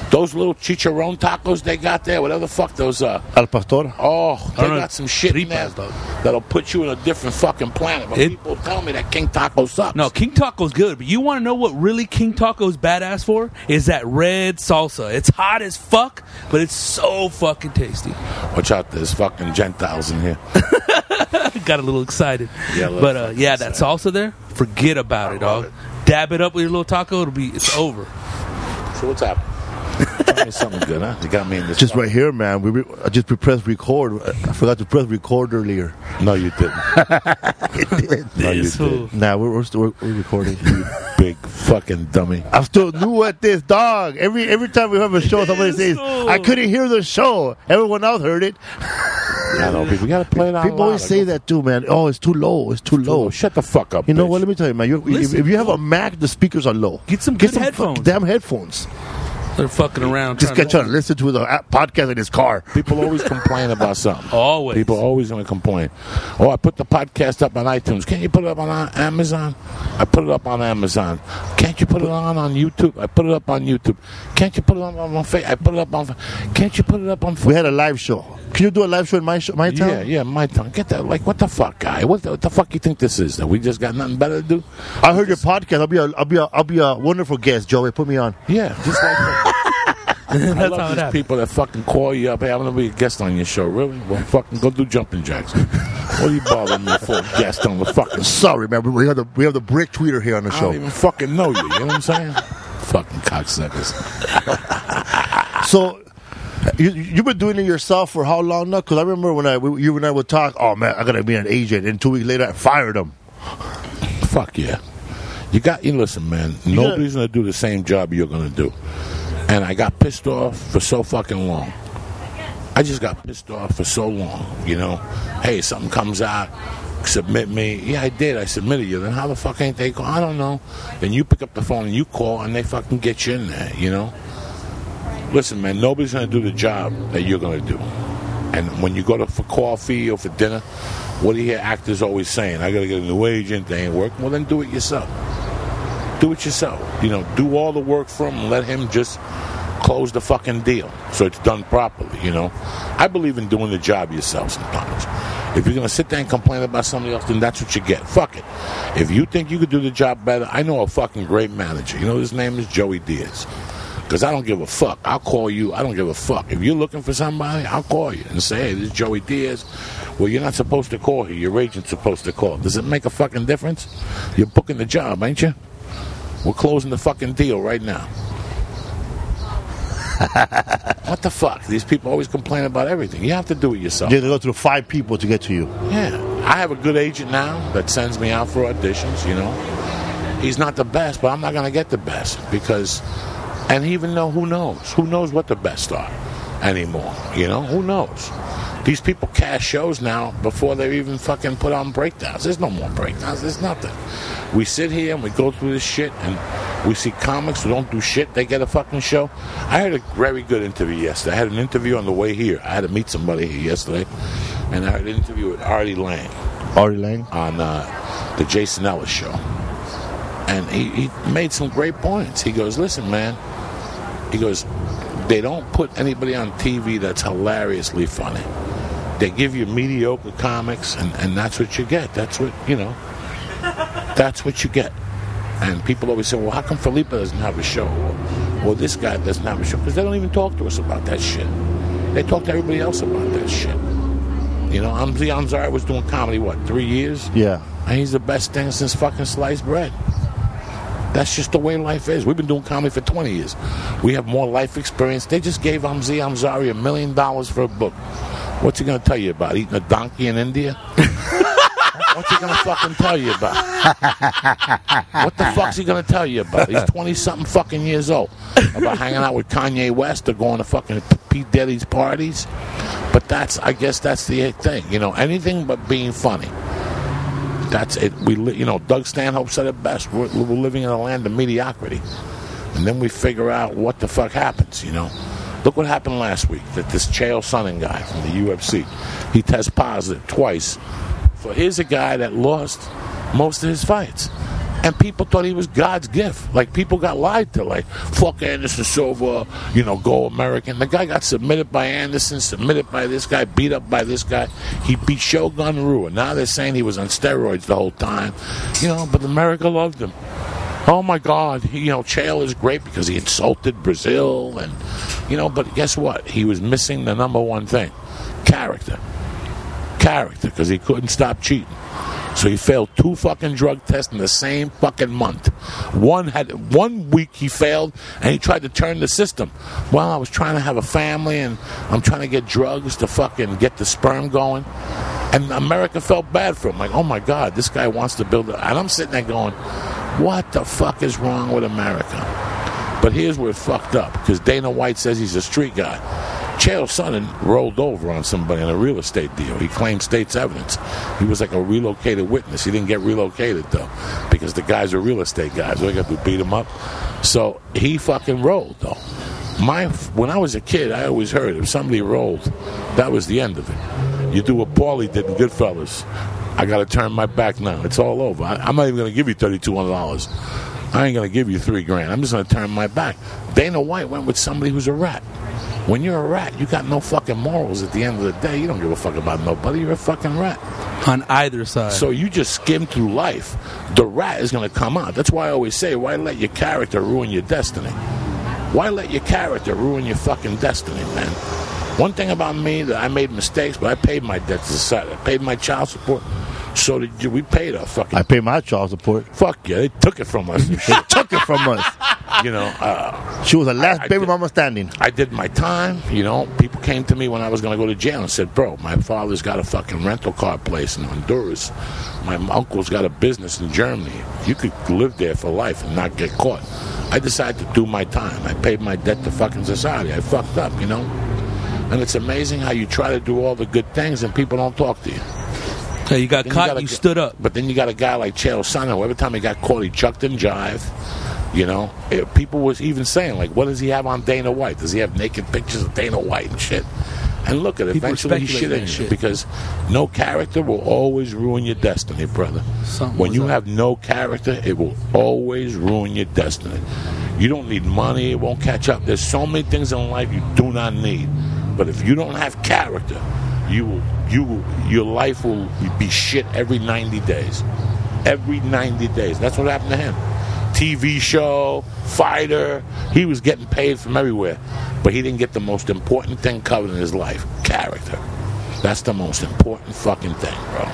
Speaker 3: Those little chicharron tacos they got there, whatever the fuck those are.
Speaker 1: Al pastor.
Speaker 3: Oh, they
Speaker 2: know.
Speaker 3: got some shit in there that'll put you in a different fucking planet. But people tell me that King Taco sucks.
Speaker 2: No, King Taco's good, but you want to know what really King Taco's badass for? Is that red salsa. It's hot as fuck, but it's so fucking tasty.
Speaker 3: Watch out, there's fucking Gentiles in here.
Speaker 2: Got a little excited.
Speaker 3: Yeah,
Speaker 2: that salsa there, forget about it, dog. Dab it up with your little taco, it's over.
Speaker 3: So what's happening? Tell me something good, huh? You got me in this.
Speaker 1: Just right here, man. I just pressed record. I forgot to press record earlier.
Speaker 3: No, you didn't. No, you didn't.
Speaker 1: Nah, we're recording.
Speaker 3: You big fucking dummy.
Speaker 1: I'm still new at this, dog. Every time we have a show, somebody says, I couldn't hear the show. Everyone else heard it.
Speaker 3: I know, people. You got to play it out
Speaker 1: People always say that too, man. Oh, it's too low. It's too low.
Speaker 3: Shut the fuck up.
Speaker 1: You know
Speaker 3: bitch.
Speaker 1: what? Let me tell you, man. If you have a Mac, the speakers are low.
Speaker 2: Get some good headphones.
Speaker 1: Damn headphones.
Speaker 2: They're fucking around.
Speaker 1: This guy trying to listen to the podcast in his car.
Speaker 3: People always complain about something.
Speaker 2: Always.
Speaker 3: People always going to complain. Oh, I put the podcast up on iTunes. Can't you put it up on Amazon? I put it up on Amazon. Can't you put it on YouTube? I put it up on YouTube. Can't you put it on Facebook? I put it up on. Can't you put it up on?
Speaker 1: We had a live show. Can you do a live show in my town?
Speaker 3: Yeah, my town. Get that. Like, what the fuck, guy? What the fuck you think this is? That we just got nothing better to do?
Speaker 1: I heard your podcast. I'll be a wonderful guest, Joey. Put me on.
Speaker 3: Yeah, just like that. I
Speaker 2: That's
Speaker 3: love
Speaker 2: how it
Speaker 3: these
Speaker 2: happens.
Speaker 3: people that fucking call you up. Hey, I'm gonna be a guest on your show. Really? Well, fucking go do jumping jacks. What are you bothering me for? A guest on the fucking.
Speaker 1: Sorry, man. We have the brick tweeter here on the
Speaker 3: I
Speaker 1: show.
Speaker 3: don't even fucking know you. You know what I'm saying? Fucking cocksuckers.
Speaker 1: So, you've been doing it yourself for how long now? Because I remember when you and I would talk. Oh man, I gotta be an agent. And 2 weeks later, I fired him.
Speaker 3: Fuck yeah. You listen, man. Nobody's gonna do the same job you're gonna do. And I got pissed off for so fucking long. I just got pissed off for so long, you know. Hey, something comes out, submit me. Yeah, I did. I submitted you. Then how the fuck ain't they call? I don't know. Then you pick up the phone and you call and they fucking get you in there, you know. Listen, man, nobody's going to do the job that you're going to do. And when you go for coffee or for dinner, what do you hear actors always saying? I got to get a new agent. They ain't working. Well, then do it yourself. Do it yourself. You know, do all the work for him and let him just close the fucking deal so it's done properly, you know. I believe in doing the job yourself sometimes. If you're going to sit there and complain about somebody else, then that's what you get. Fuck it. If you think you could do the job better, I know a fucking great manager. You know his name is Joey Diaz. Because I don't give a fuck. I'll call you. I don't give a fuck. If you're looking for somebody, I'll call you and say, hey, this is Joey Diaz. Well, you're not supposed to call here. Your agent's supposed to call. Does it make a fucking difference? You're booking the job, ain't you? We're closing the fucking deal right now. What the fuck? These people always complain about everything. You have to do it yourself.
Speaker 1: You have to go through 5 people to get to you.
Speaker 3: Yeah. I have a good agent now that sends me out for auditions, you know. He's not the best, but I'm not going to get the best because... And even though, who knows? Who knows what the best are anymore, you know? Who knows? These people cast shows now before they're even fucking put on breakdowns. There's no more breakdowns. There's nothing. We sit here and we go through this shit and we see comics who don't do shit. They get a fucking show. I had a very good interview yesterday. I had an interview on the way here. I had to meet somebody here yesterday. And I had an interview with Artie Lang.
Speaker 1: Artie Lang?
Speaker 3: On the Jason Ellis show. And he made some great points. He goes, listen, man. He goes, they don't put anybody on TV that's hilariously funny. They give you mediocre comics, and that's what you get. That's what, you know, that's what you get. And people always say, well, how come Felipe doesn't have a show? Or this guy doesn't have a show? Because they don't even talk to us about that shit. They talk to everybody else about that shit. You know, Amzi Ansari was doing comedy, 3 years?
Speaker 1: Yeah.
Speaker 3: And he's the best thing since fucking sliced bread. That's just the way life is. We've been doing comedy for 20 years. We have more life experience. They just gave Amzi Ansari $1 million for a book. What's he going to tell you about? Eating a donkey in India? What's he going to fucking tell you about? What the fuck's he going to tell you about? He's 20-something fucking years old. About hanging out with Kanye West or going to fucking Pete Diddy's parties. But I guess that's the thing. You know, anything but being funny. That's it. Doug Stanhope said it best. We're living in a land of mediocrity. And then we figure out what the fuck happens, you know. Look what happened last week. That this Chael Sonnen guy from the UFC, he tests positive twice. Here's a guy that lost most of his fights. And people thought he was God's gift. Like, people got lied to. Like, fuck Anderson Silva, go American. The guy got submitted by Anderson, submitted by this guy, beat up by this guy. He beat Shogun Rua. Now they're saying he was on steroids the whole time. But America loved him. Oh, my God. Chael is great because he insulted Brazil. And, but guess what? He was missing the number one thing. Character, because he couldn't stop cheating. So he failed 2 fucking drug tests in the same fucking month. One week he failed, and he tried to turn the system. Well, I was trying to have a family, and I'm trying to get drugs to fucking get the sperm going. And America felt bad for him. Like, oh my God, this guy wants to build it. And I'm sitting there going, what the fuck is wrong with America? But here's where it fucked up, because Dana White says he's a street guy. Chael Sonnen rolled over on somebody on a real estate deal. He claimed state's evidence. He was like a relocated witness. He didn't get relocated, though, because the guys are real estate guys. All you got to beat him up. So he fucking rolled, though. When I was a kid, I always heard if somebody rolled, that was the end of it. You do what Paulie did in Goodfellas. I got to turn my back now. It's all over. I'm not even going to give you $3,200. I ain't going to give you $3,000. I'm just going to turn my back. Dana White went with somebody who's a rat. When you're a rat, you got no fucking morals at the end of the day. You don't give a fuck about nobody. You're a fucking rat.
Speaker 2: On either side.
Speaker 3: So you just skim through life. The rat is going to come out. That's why I always say, why let your character ruin your destiny? Why let your character ruin your fucking destiny, man? One thing about me, that I made mistakes, but I paid my debt to society. I paid my child support. So we paid our fucking...
Speaker 1: I paid my child support.
Speaker 3: Fuck yeah, they took it from us.
Speaker 1: They took it from us. She was the last baby mama standing.
Speaker 3: I did my time. People came to me when I was going to go to jail and said, bro, my father's got a fucking rental car place in Honduras. My uncle's got a business in Germany. You could live there for life and not get caught. I decided to do my time. I paid my debt to fucking society. I fucked up, And it's amazing how you try to do all the good things and people don't talk to you.
Speaker 2: Yeah, you got caught, you stood up.
Speaker 3: But then you got a guy like Chael Sonnen, every time he got caught, he chucked and jived. People was even saying, like, what does he have on Dana White? Does he have naked pictures of Dana White and shit? And look at it, eventually he shit in you, because no character will always ruin your destiny, brother. When you have no character, it will always ruin your destiny. You don't need money, it won't catch up. There's so many things in life you do not need. But if you don't have character, your life will be shit every 90 days. Every 90 days. That's what happened to him. TV show, fighter, he was getting paid from everywhere. But he didn't get the most important thing covered in his life, character. That's the most important fucking thing, bro.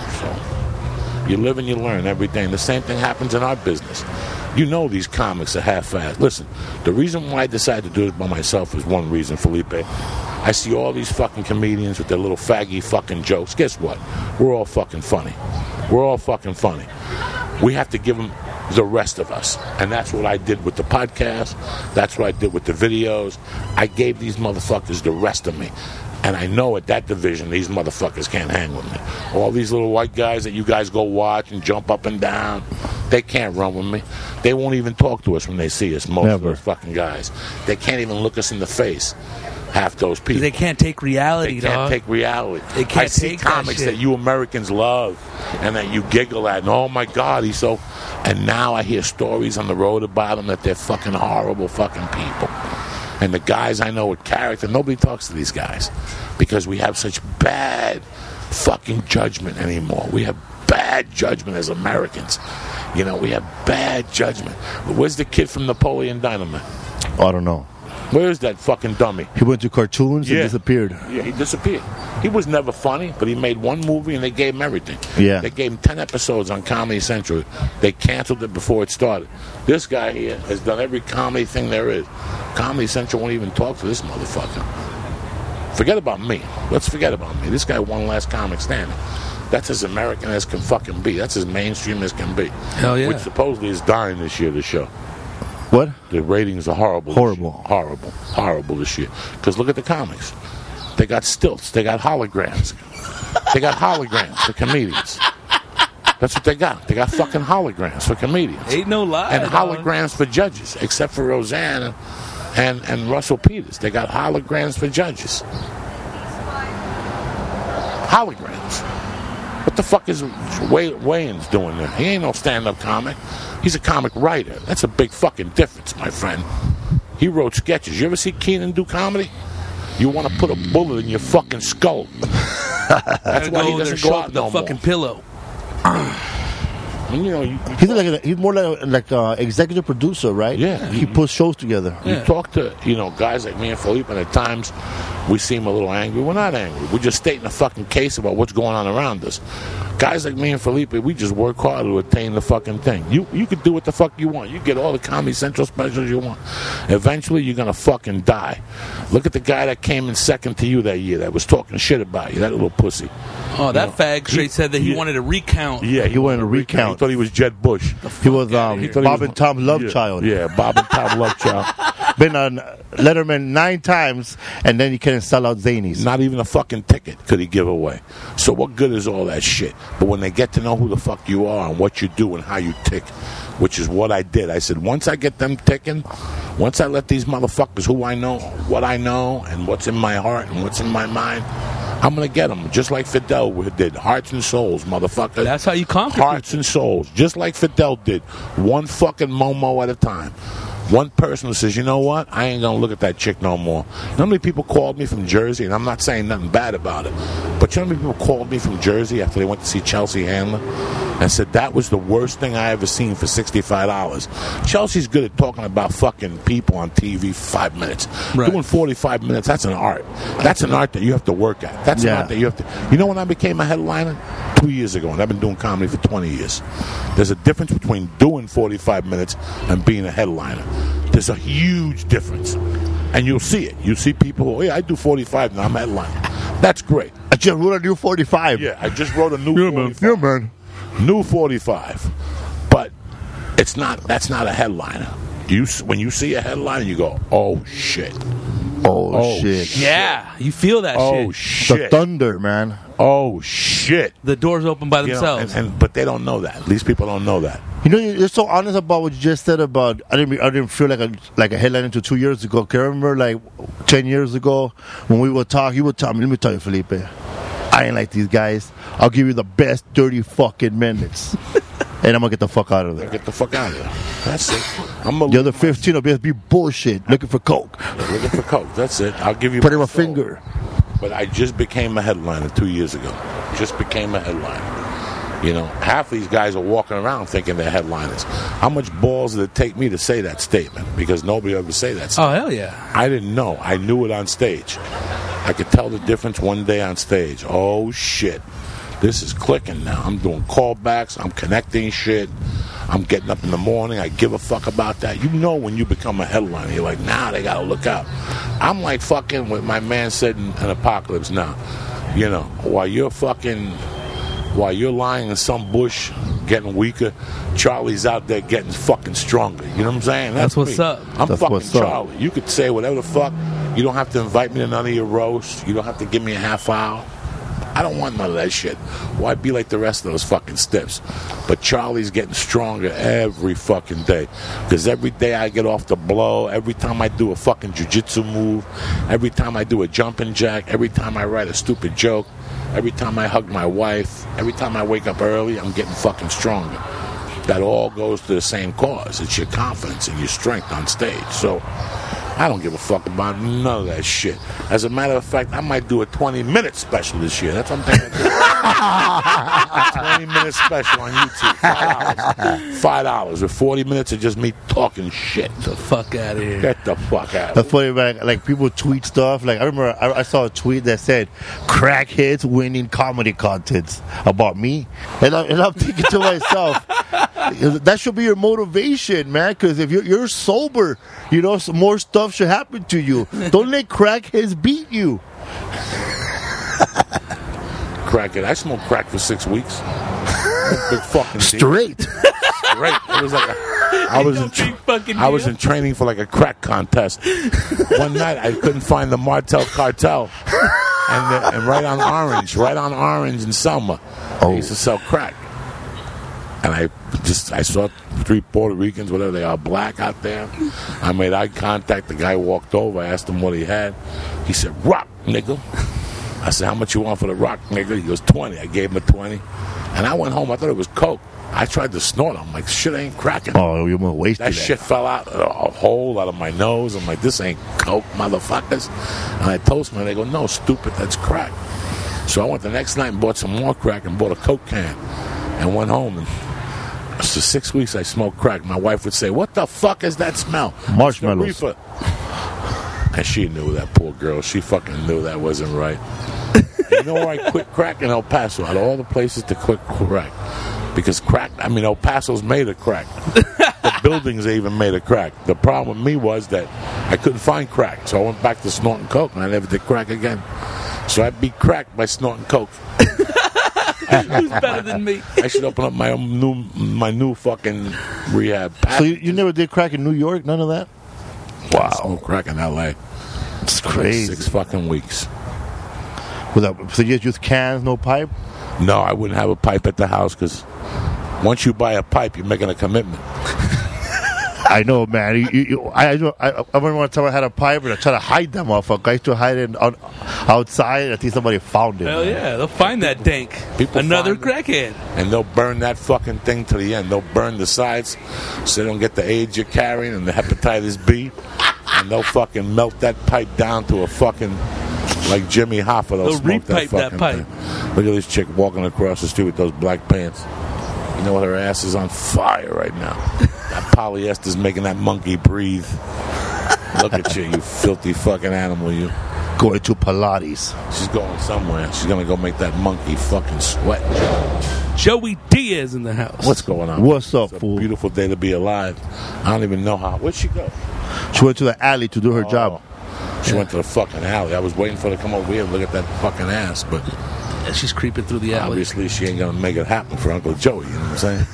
Speaker 3: So you live and you learn every day. And the same thing happens in our business. These comics are half-assed. Listen, the reason why I decided to do it by myself is one reason, Felipe. I see all these fucking comedians with their little faggy fucking jokes. Guess what? We're all fucking funny. We're all fucking funny. We have to give them the rest of us. And that's what I did with the podcast. That's what I did with the videos. I gave these motherfuckers the rest of me. And I know at that division, these motherfuckers can't hang with me. All these little white guys that you guys go watch and jump up and down, they can't run with me. They won't even talk to us when they see us, most of those fucking guys. They can't even look us in the face, half those people.
Speaker 2: They can't take reality,
Speaker 3: They can't take reality. They can't I see comics that you Americans love and that you giggle at, and oh my God, he's so... And now I hear stories on the road about them that they're fucking horrible fucking people. And the guys I know with character, nobody talks to these guys because we have such bad fucking judgment anymore. We have bad judgment as Americans. We have bad judgment. Where's the kid from Napoleon Dynamite?
Speaker 1: I don't know.
Speaker 3: Where's that fucking dummy?
Speaker 1: He went to cartoons and disappeared.
Speaker 3: Yeah, he disappeared. He was never funny, but he made one movie and they gave him everything.
Speaker 1: Yeah.
Speaker 3: They gave him 10 episodes on Comedy Central. They canceled it before it started. This guy here has done every comedy thing there is. Comedy Central won't even talk to this motherfucker. Forget about me. Let's forget about me. This guy won Last Comic Standing. That's as American as can fucking be. That's as mainstream as can be.
Speaker 2: Hell yeah.
Speaker 3: Which supposedly is dying this year, the show.
Speaker 1: What?
Speaker 3: The ratings are horrible. Horrible this year. Because look at the comics. They got stilts. They got holograms. They got holograms for comedians. That's what they got. They got fucking holograms for comedians.
Speaker 2: Ain't no lie.
Speaker 3: And holograms for judges, except for Roseanne and Russell Peters. They got holograms for judges. Holograms. What the fuck is Wayans doing there? He ain't no stand-up comic. He's a comic writer. That's a big fucking difference, my friend. He wrote sketches. You ever see Keenan do comedy? You want to put a bullet in your fucking skull. That's why he doesn't go out no more.
Speaker 2: Fucking pillow.
Speaker 3: And, you know,
Speaker 1: he's more like an executive producer, right?
Speaker 3: Yeah.
Speaker 1: He puts shows together.
Speaker 3: You talk to, guys like me and Felipe, and at times we seem a little angry. We're not angry. We're just stating a fucking case about what's going on around us. Guys like me and Felipe, we just work hard to attain the fucking thing. You could do what the fuck you want. You get all the Comedy Central specials you want. Eventually, you're going to fucking die. Look at the guy that came in second to you that year that was talking shit about you, that little pussy.
Speaker 2: Oh, that fag straight said that he wanted to recount.
Speaker 3: Yeah,
Speaker 1: he wanted to recount.
Speaker 3: He thought he was Jed Bush.
Speaker 1: He was Bob and Tom Love Child.
Speaker 3: Yeah, Bob and Tom Love Child.
Speaker 1: Been on Letterman 9 times, and then he couldn't sell out Zanies.
Speaker 3: Not even a fucking ticket could he give away. So what good is all that shit? But when they get to know who the fuck you are and what you do and how you tick, which is what I did. I said, once I get them ticking, once I let these motherfuckers who I know, what I know, and what's in my heart and what's in my mind, I'm going to get them, just like Fidel did. Hearts and souls, motherfucker.
Speaker 2: That's how you conquer
Speaker 3: Hearts
Speaker 2: people.
Speaker 3: and souls, just like Fidel did. One fucking Momo at a time. One person who says, you know what, I ain't going to look at that chick no more. You know how many people called me from Jersey, and I'm not saying nothing bad about it, but you know how many people called me from Jersey after they went to see Chelsea Handler and said that was the worst thing I ever seen for $65. Chelsea's good at talking about fucking people on TV for 5 minutes.
Speaker 2: Right.
Speaker 3: Doing 45 minutes, that's an art. That's an art that you have to work at. That's an art that you have to... You know when I became a headliner? 2 years ago, and I've been doing comedy for 20 years. There's a difference between doing 45 minutes and being a headliner. There's a huge difference. And you'll see it. You see people who, I do 45 now, I'm headlining. That's great.
Speaker 1: I just wrote a new 45.
Speaker 3: Yeah, I just wrote a new 45.
Speaker 1: Yeah, man.
Speaker 3: New 45. But that's not a headliner. When you see a headliner, you go, oh, shit.
Speaker 1: Oh, shit.
Speaker 2: Yeah, you feel that shit.
Speaker 3: Oh, shit.
Speaker 1: The thunder, man.
Speaker 3: Oh, shit.
Speaker 2: The doors open by themselves.
Speaker 3: But they don't know that. These people don't know that.
Speaker 1: You know, you're so honest about what you just said about. I didn't feel like a headliner until 2 years ago. Can I remember, like 10 years ago, when we would talk, you would tell me, let me tell you, Felipe, I ain't like these guys. I'll give you the best 30 fucking minutes. And I'm going to get the fuck out of there.
Speaker 3: Get the fuck out of there. That's it.
Speaker 1: The other 15 will be bullshit, looking for coke.
Speaker 3: Looking for coke. That's it. I'll give you
Speaker 1: Put him a finger.
Speaker 3: But I just became a headliner 2 years ago. Just became a headliner. You know, half these guys are walking around thinking they're headliners. How much balls did it take me to say that statement? Because nobody ever say that statement.
Speaker 2: Oh, hell yeah.
Speaker 3: I didn't know. I knew it on stage. I could tell the difference one day on stage. Oh, shit. This is clicking now. I'm doing callbacks. I'm connecting shit. I'm getting up in the morning. I give a fuck about that. You know when you become a headliner, you're like, nah, they got to look out. I'm like fucking what my man said in Apocalypse Now. You know, while you're lying in some bush getting weaker, Charlie's out there getting fucking stronger. You know what I'm saying?
Speaker 2: That's what's
Speaker 3: me.
Speaker 2: up.
Speaker 3: I'm
Speaker 1: That's
Speaker 3: fucking
Speaker 1: what's up.
Speaker 3: Charlie. You could say whatever the fuck. You don't have to invite me to none of your roasts. You don't have to give me a half hour. I don't want none of that shit. Why be like the rest of those fucking stiffs? But Charlie's getting stronger every fucking day. Because every day I get off the blow, every time I do a fucking jiu-jitsu move, every time I do a jumping jack, every time I write a stupid joke, every time I hug my wife, every time I wake up early, I'm getting fucking stronger. That all goes to the same cause. It's your confidence and your strength on stage. So I don't give a fuck about none of that shit. As a matter of fact, I might do a 20-minute special this year. That's what I'm thinking of doing. A 20-minute special on YouTube. $5. With 40 minutes of just me talking shit.
Speaker 2: Get the fuck out of here.
Speaker 3: Get the fuck out.
Speaker 1: That's funny, man. Like people tweet stuff. Like I remember, I saw a tweet that said, "Crackheads winning comedy contests" about me, and I'm thinking to myself, that should be your motivation, man. Because if you're sober, you know, some more stuff should happen to you. Don't let crackheads beat you.
Speaker 3: Crackhead. I smoked crack for 6 weeks. Big fucking
Speaker 1: Straight.
Speaker 3: Straight. It was like I was in training for like a crack contest. One night I couldn't find the Martel Cartel, and right on Orange in Selma, they used to sell crack. And I saw 3 Puerto Ricans, whatever they are, black out there. I made eye contact. The guy walked over. I asked him what he had. He said, "Rock, nigga." I said, how much you want for the rock, nigga? He goes, 20. I gave him a 20. And I went home. I thought it was coke. I tried to snort. I'm like, shit ain't cracking.
Speaker 1: Oh, you're going to waste
Speaker 3: that shit fell out a hole out of my nose. I'm like, this ain't coke, motherfuckers. And I told them, and they go, no, stupid, that's crack. So I went the next night and bought some more crack and bought a coke can and went home. And for 6 weeks I smoked crack. My wife would say, what the fuck is that smell?
Speaker 1: Marshmallows.
Speaker 3: And she knew, that poor girl. She fucking knew that wasn't right. You know where I quit crack? In El Paso. Out of all the places to quit crack. Because crack, El Paso's made of crack. The buildings are even made of crack. The problem with me was that I couldn't find crack. So I went back to snorting coke and I never did crack again. So I beat crack by snorting coke.
Speaker 2: Who's better than me?
Speaker 3: I should open up my new fucking rehab.
Speaker 1: So you never did crack in New York? None of that?
Speaker 3: Wow. I smoked crack in L.A.
Speaker 1: It's crazy.
Speaker 3: 6 fucking weeks.
Speaker 1: So you just use cans, no pipe?
Speaker 3: No, I wouldn't have a pipe at the house because once you buy a pipe, you're making a commitment.
Speaker 1: I know, man. I remember one time I had a pipe and I tried to hide that motherfucker. I used to hide it outside. I think somebody found it.
Speaker 2: Hell yeah, they'll find that dank. Another crackhead.
Speaker 3: And they'll burn that fucking thing to the end. They'll burn the sides so they don't get the AIDS you're carrying and the hepatitis B. And they'll fucking melt that pipe down to a fucking, like Jimmy Hoffa. They'll smoke that fucking
Speaker 2: pipe.
Speaker 3: Thing. Look at this chick walking across the street with those black pants. You know what? Her ass is on fire right now. That polyester's making that monkey breathe. Look at you, you filthy fucking animal, you.
Speaker 1: Going to Pilates.
Speaker 3: She's going somewhere. She's going to go make that monkey fucking sweat.
Speaker 2: Joey Diaz in the house.
Speaker 3: What's going on?
Speaker 1: What's up,
Speaker 3: it's
Speaker 1: fool?
Speaker 3: A beautiful day to be alive. I don't even know how. Where'd she go?
Speaker 1: She went to the alley to do her job.
Speaker 3: She went to the fucking alley. I was waiting for her to come over here and look at that fucking ass, but
Speaker 2: she's creeping through the alley.
Speaker 3: Obviously, she ain't going to make it happen for Uncle Joey, you know what I'm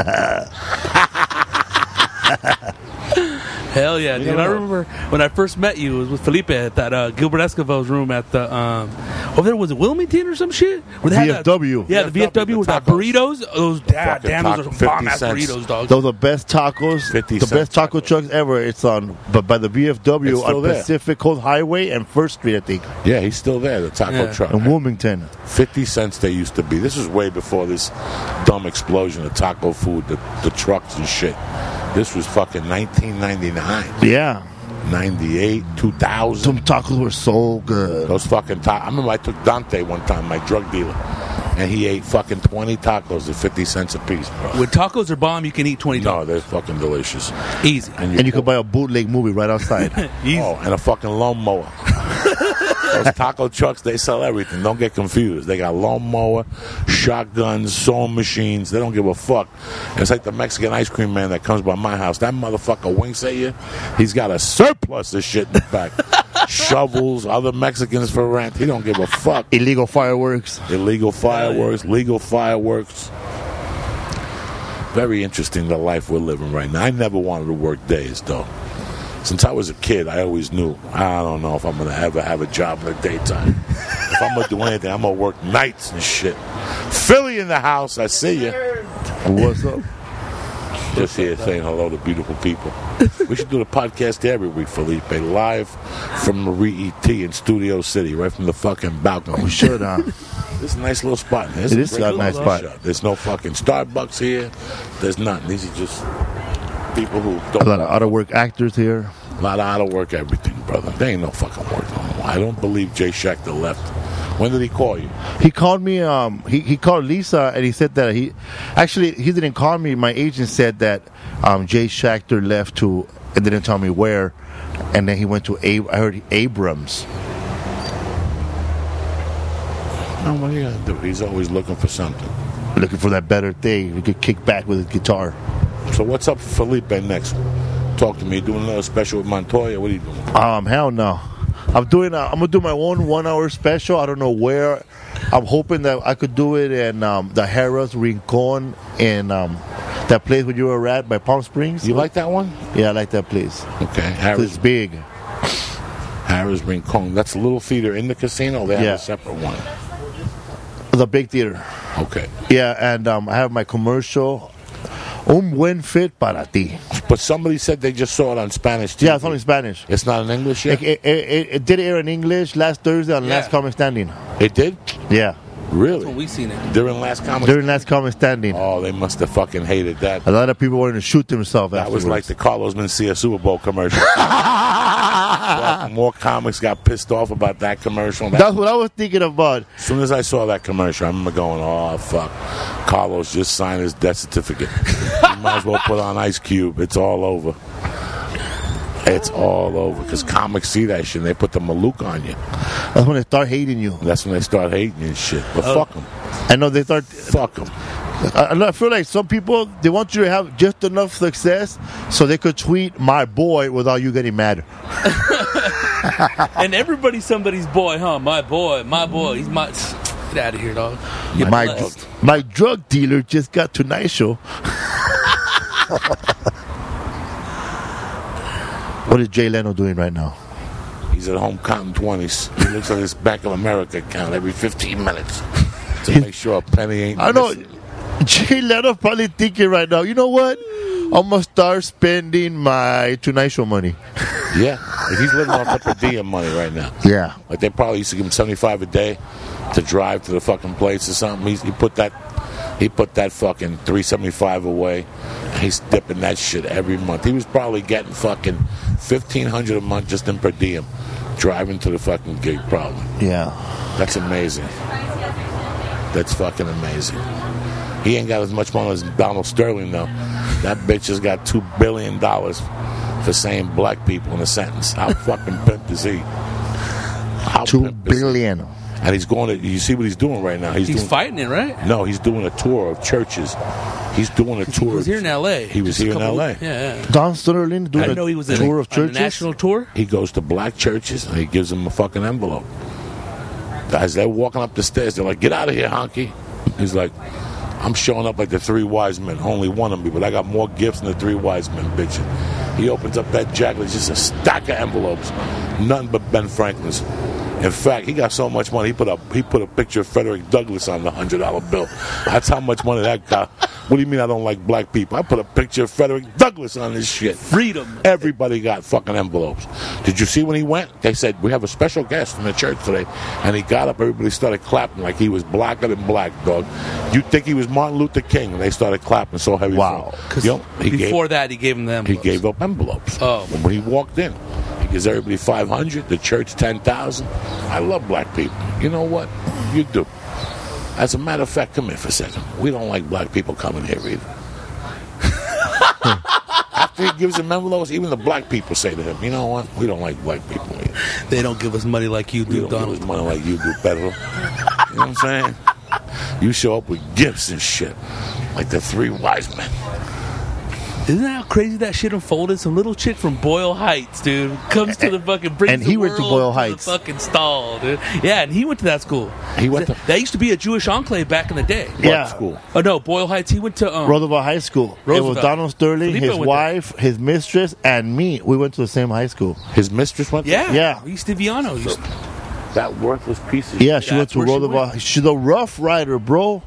Speaker 3: saying?
Speaker 2: Hell yeah, dude. I remember when I first met you, it was with Felipe at that Gilbert Escovel's room at the, over there, was it Wilmington or some shit?
Speaker 1: Where they
Speaker 2: VFW. The VFW with that burritos. Those, damn, those are bomb-ass burritos, dog.
Speaker 1: Those are the best tacos, the best taco trucks ever. It's on, but by the VFW on Pacific Coast Highway and 1st Street, I think.
Speaker 3: Yeah, he's still there, the taco truck.
Speaker 1: In Wilmington.
Speaker 3: 50 cents they used to be. This was way before this dumb explosion of taco food, the trucks and shit. This was fucking 1999.
Speaker 1: Yeah.
Speaker 3: 98, 2000.
Speaker 1: Some tacos were so good.
Speaker 3: Those fucking tacos. I remember I took Dante one time, my drug dealer, and he ate fucking 20 tacos at 50 cents a piece, bro.
Speaker 2: When tacos are bomb, you can eat 20 tacos.
Speaker 3: No, they're fucking delicious.
Speaker 2: Easy.
Speaker 1: And you could buy a bootleg movie right outside.
Speaker 3: Oh, and a fucking lawnmower. Those taco trucks, they sell everything. Don't get confused. They got lawnmower, shotguns, sewing machines. They don't give a fuck. It's like the Mexican ice cream man that comes by my house. That motherfucker winks at you. He's got a surplus of shit in the back. Shovels, other Mexicans for rent. He don't give a fuck.
Speaker 1: Illegal fireworks.
Speaker 3: Legal fireworks. Very interesting, the life we're living right now. I never wanted to work days, though. Since I was a kid, I always knew, I don't know if I'm going to ever have a job in the daytime. If I'm going to do anything, I'm going to work nights and shit. Philly in the house, I see you.
Speaker 1: What's up?
Speaker 3: Just here saying hello to beautiful people. We should do the podcast every week, Felipe, live from Marie E.T. in Studio City, right from the fucking balcony.
Speaker 1: We should,
Speaker 3: This is a nice little spot.
Speaker 1: It is a nice spot.
Speaker 3: There's no fucking Starbucks here. There's nothing. These are just people who don't.
Speaker 1: A lot of out-of-work actors here.
Speaker 3: A lot of out-of-work everything, brother. There ain't no fucking work no more. I don't believe Jay Schechter left. When did he call you?
Speaker 1: He called me. He called Lisa, and he said that he didn't call me. My agent said that Jay Schechter left to, and didn't tell me where, and then he went to I heard Abrams.
Speaker 3: No, what are you gonna do? He's always looking for something.
Speaker 1: Looking for that better thing. He could kick back with his guitar.
Speaker 3: So what's up for Felipe next? Talk to me. You doing another special with Montoya? What are you doing?
Speaker 1: Hell no. I'm gonna do my own 1 hour special. I don't know where. I'm hoping that I could do it in the Harrah's Rincon in that place where you were at by Palm Springs.
Speaker 3: You like that one?
Speaker 1: Yeah, I like that place.
Speaker 3: Okay, Harrah's.
Speaker 1: It's big.
Speaker 3: Harrah's Rincon. That's a little theater in the casino. They have a separate one.
Speaker 1: The big theater.
Speaker 3: Okay.
Speaker 1: Yeah, and I have my commercial. Un buen fit para ti.
Speaker 3: But somebody said they just saw it on Spanish TV.
Speaker 1: Yeah, it's only Spanish.
Speaker 3: It's not in English yet?
Speaker 1: It did air in English last Thursday on Last Comic Standing.
Speaker 3: It did?
Speaker 1: Yeah.
Speaker 3: Really?
Speaker 2: That's when we seen it.
Speaker 3: During Last Comic
Speaker 1: During Last Comic Standing.
Speaker 3: Oh, they must have fucking hated that.
Speaker 1: A lot of people wanted to shoot themselves
Speaker 3: That
Speaker 1: afterwards.
Speaker 3: was like the Carlos Mencia Super Bowl commercial. More comics got pissed off about that commercial.
Speaker 1: That's what I was thinking about.
Speaker 3: As soon as I saw that commercial, I remember going, oh, fuck. Carlos just signed his death certificate. You might as well put on Ice Cube. It's all over. It's all over. Because comics see that shit and they put the Malouk on you.
Speaker 1: That's when they start hating you.
Speaker 3: That's when they start hating you and shit. But fuck them.
Speaker 1: I know they start.
Speaker 3: Fuck them.
Speaker 1: I feel like some people, they want you to have just enough success so they could tweet my boy without you getting mad.
Speaker 2: And everybody's somebody's boy, huh? My boy. He's my. Get out of here, dog. You're blessed.
Speaker 1: My drug dealer just got Tonight Show. What is Jay Leno doing right now?
Speaker 3: He's at home counting 20s. He looks at his Bank of America account every 15 minutes to make sure a penny ain't
Speaker 1: I know.
Speaker 3: missing.
Speaker 1: Jay Leno probably thinking right now, you know what? I'm going to start spending my Tonight Show money.
Speaker 3: Yeah. He's living off the per diem money right now.
Speaker 1: Yeah.
Speaker 3: Like they probably used to give him $75 a day to drive to the fucking place or something. He put that fucking $375 away. He's dipping that shit every month. He was probably getting fucking $1,500 a month just in per diem, driving to the fucking gig. Probably.
Speaker 1: Yeah.
Speaker 3: That's amazing. That's fucking amazing. He ain't got as much money as Donald Sterling though. That bitch has got $2 billion for saying black people in a sentence. How fucking pimp is he? How
Speaker 1: $2 billion.
Speaker 3: And he's going to, you see what he's doing right now?
Speaker 2: He's fighting it, right?
Speaker 3: No, he's doing a tour of churches. He's doing a tour.
Speaker 2: He was here in L.A.
Speaker 3: He was here in L.A.
Speaker 2: Yeah.
Speaker 1: Don Sterling
Speaker 2: I
Speaker 1: doing
Speaker 2: didn't know he was
Speaker 1: a tour of
Speaker 2: on
Speaker 1: churches.
Speaker 2: a national tour.
Speaker 3: He goes to black churches and he gives them a fucking envelope. As they're walking up the stairs, they're like, get out of here, honky. He's like, I'm showing up like the three wise men. Only one of me, but I got more gifts than the three wise men, bitch. He opens up that jacket. It's just a stack of envelopes. Nothing but Ben Franklin's. In fact, he got so much money, he put a picture of Frederick Douglass on the $100 bill. That's how much money that got. What do you mean I don't like black people? I put a picture of Frederick Douglass on this shit.
Speaker 2: Freedom.
Speaker 3: Everybody got fucking envelopes. Did you see when he went? They said, we have a special guest in the church today. And he got up, everybody started clapping like he was blacker than black, dog. You'd think he was Martin Luther King, and they started clapping so heavy.
Speaker 1: Wow.
Speaker 2: Before that, he gave them the envelopes.
Speaker 3: He gave up envelopes.
Speaker 2: Oh.
Speaker 3: When he walked in, he gives everybody 500, the church 10,000. I love black people. You know what? You do. As a matter of fact, come here for a second. We don't like black people coming here either. After he gives them envelopes, even the black people say to him, you know what? We don't like black people either.
Speaker 2: They don't give us money like you
Speaker 3: We
Speaker 2: do,
Speaker 3: don't
Speaker 2: Donald.
Speaker 3: give us money like you do, Pedro. You know what I'm saying? You show up with gifts and shit. Like the three wise men.
Speaker 2: Isn't that how crazy that shit unfolded? Some little chick from Boyle Heights, dude, comes to the fucking brings
Speaker 1: And he
Speaker 2: the
Speaker 1: went to
Speaker 2: world
Speaker 1: Boyle
Speaker 2: the
Speaker 1: Heights.
Speaker 2: fucking stall, dude. Yeah, and he went to that school.
Speaker 3: He went to
Speaker 2: That used to be a Jewish enclave back in the day.
Speaker 1: Yeah.
Speaker 3: school.
Speaker 2: Oh no, Boyle Heights. He went to
Speaker 1: Roosevelt High School. It
Speaker 2: Roosevelt.
Speaker 1: was Donald Sterling,
Speaker 2: Felipe
Speaker 1: his
Speaker 2: went
Speaker 1: wife, his mistress, and me. We went to the same high school.
Speaker 3: His mistress went there?
Speaker 2: Yeah,
Speaker 1: Yeah.
Speaker 2: East Viano.
Speaker 3: That worthless piece of
Speaker 1: Yeah,
Speaker 3: shit.
Speaker 1: she went to
Speaker 2: where she
Speaker 1: Roosevelt. She's a Rough Rider, bro.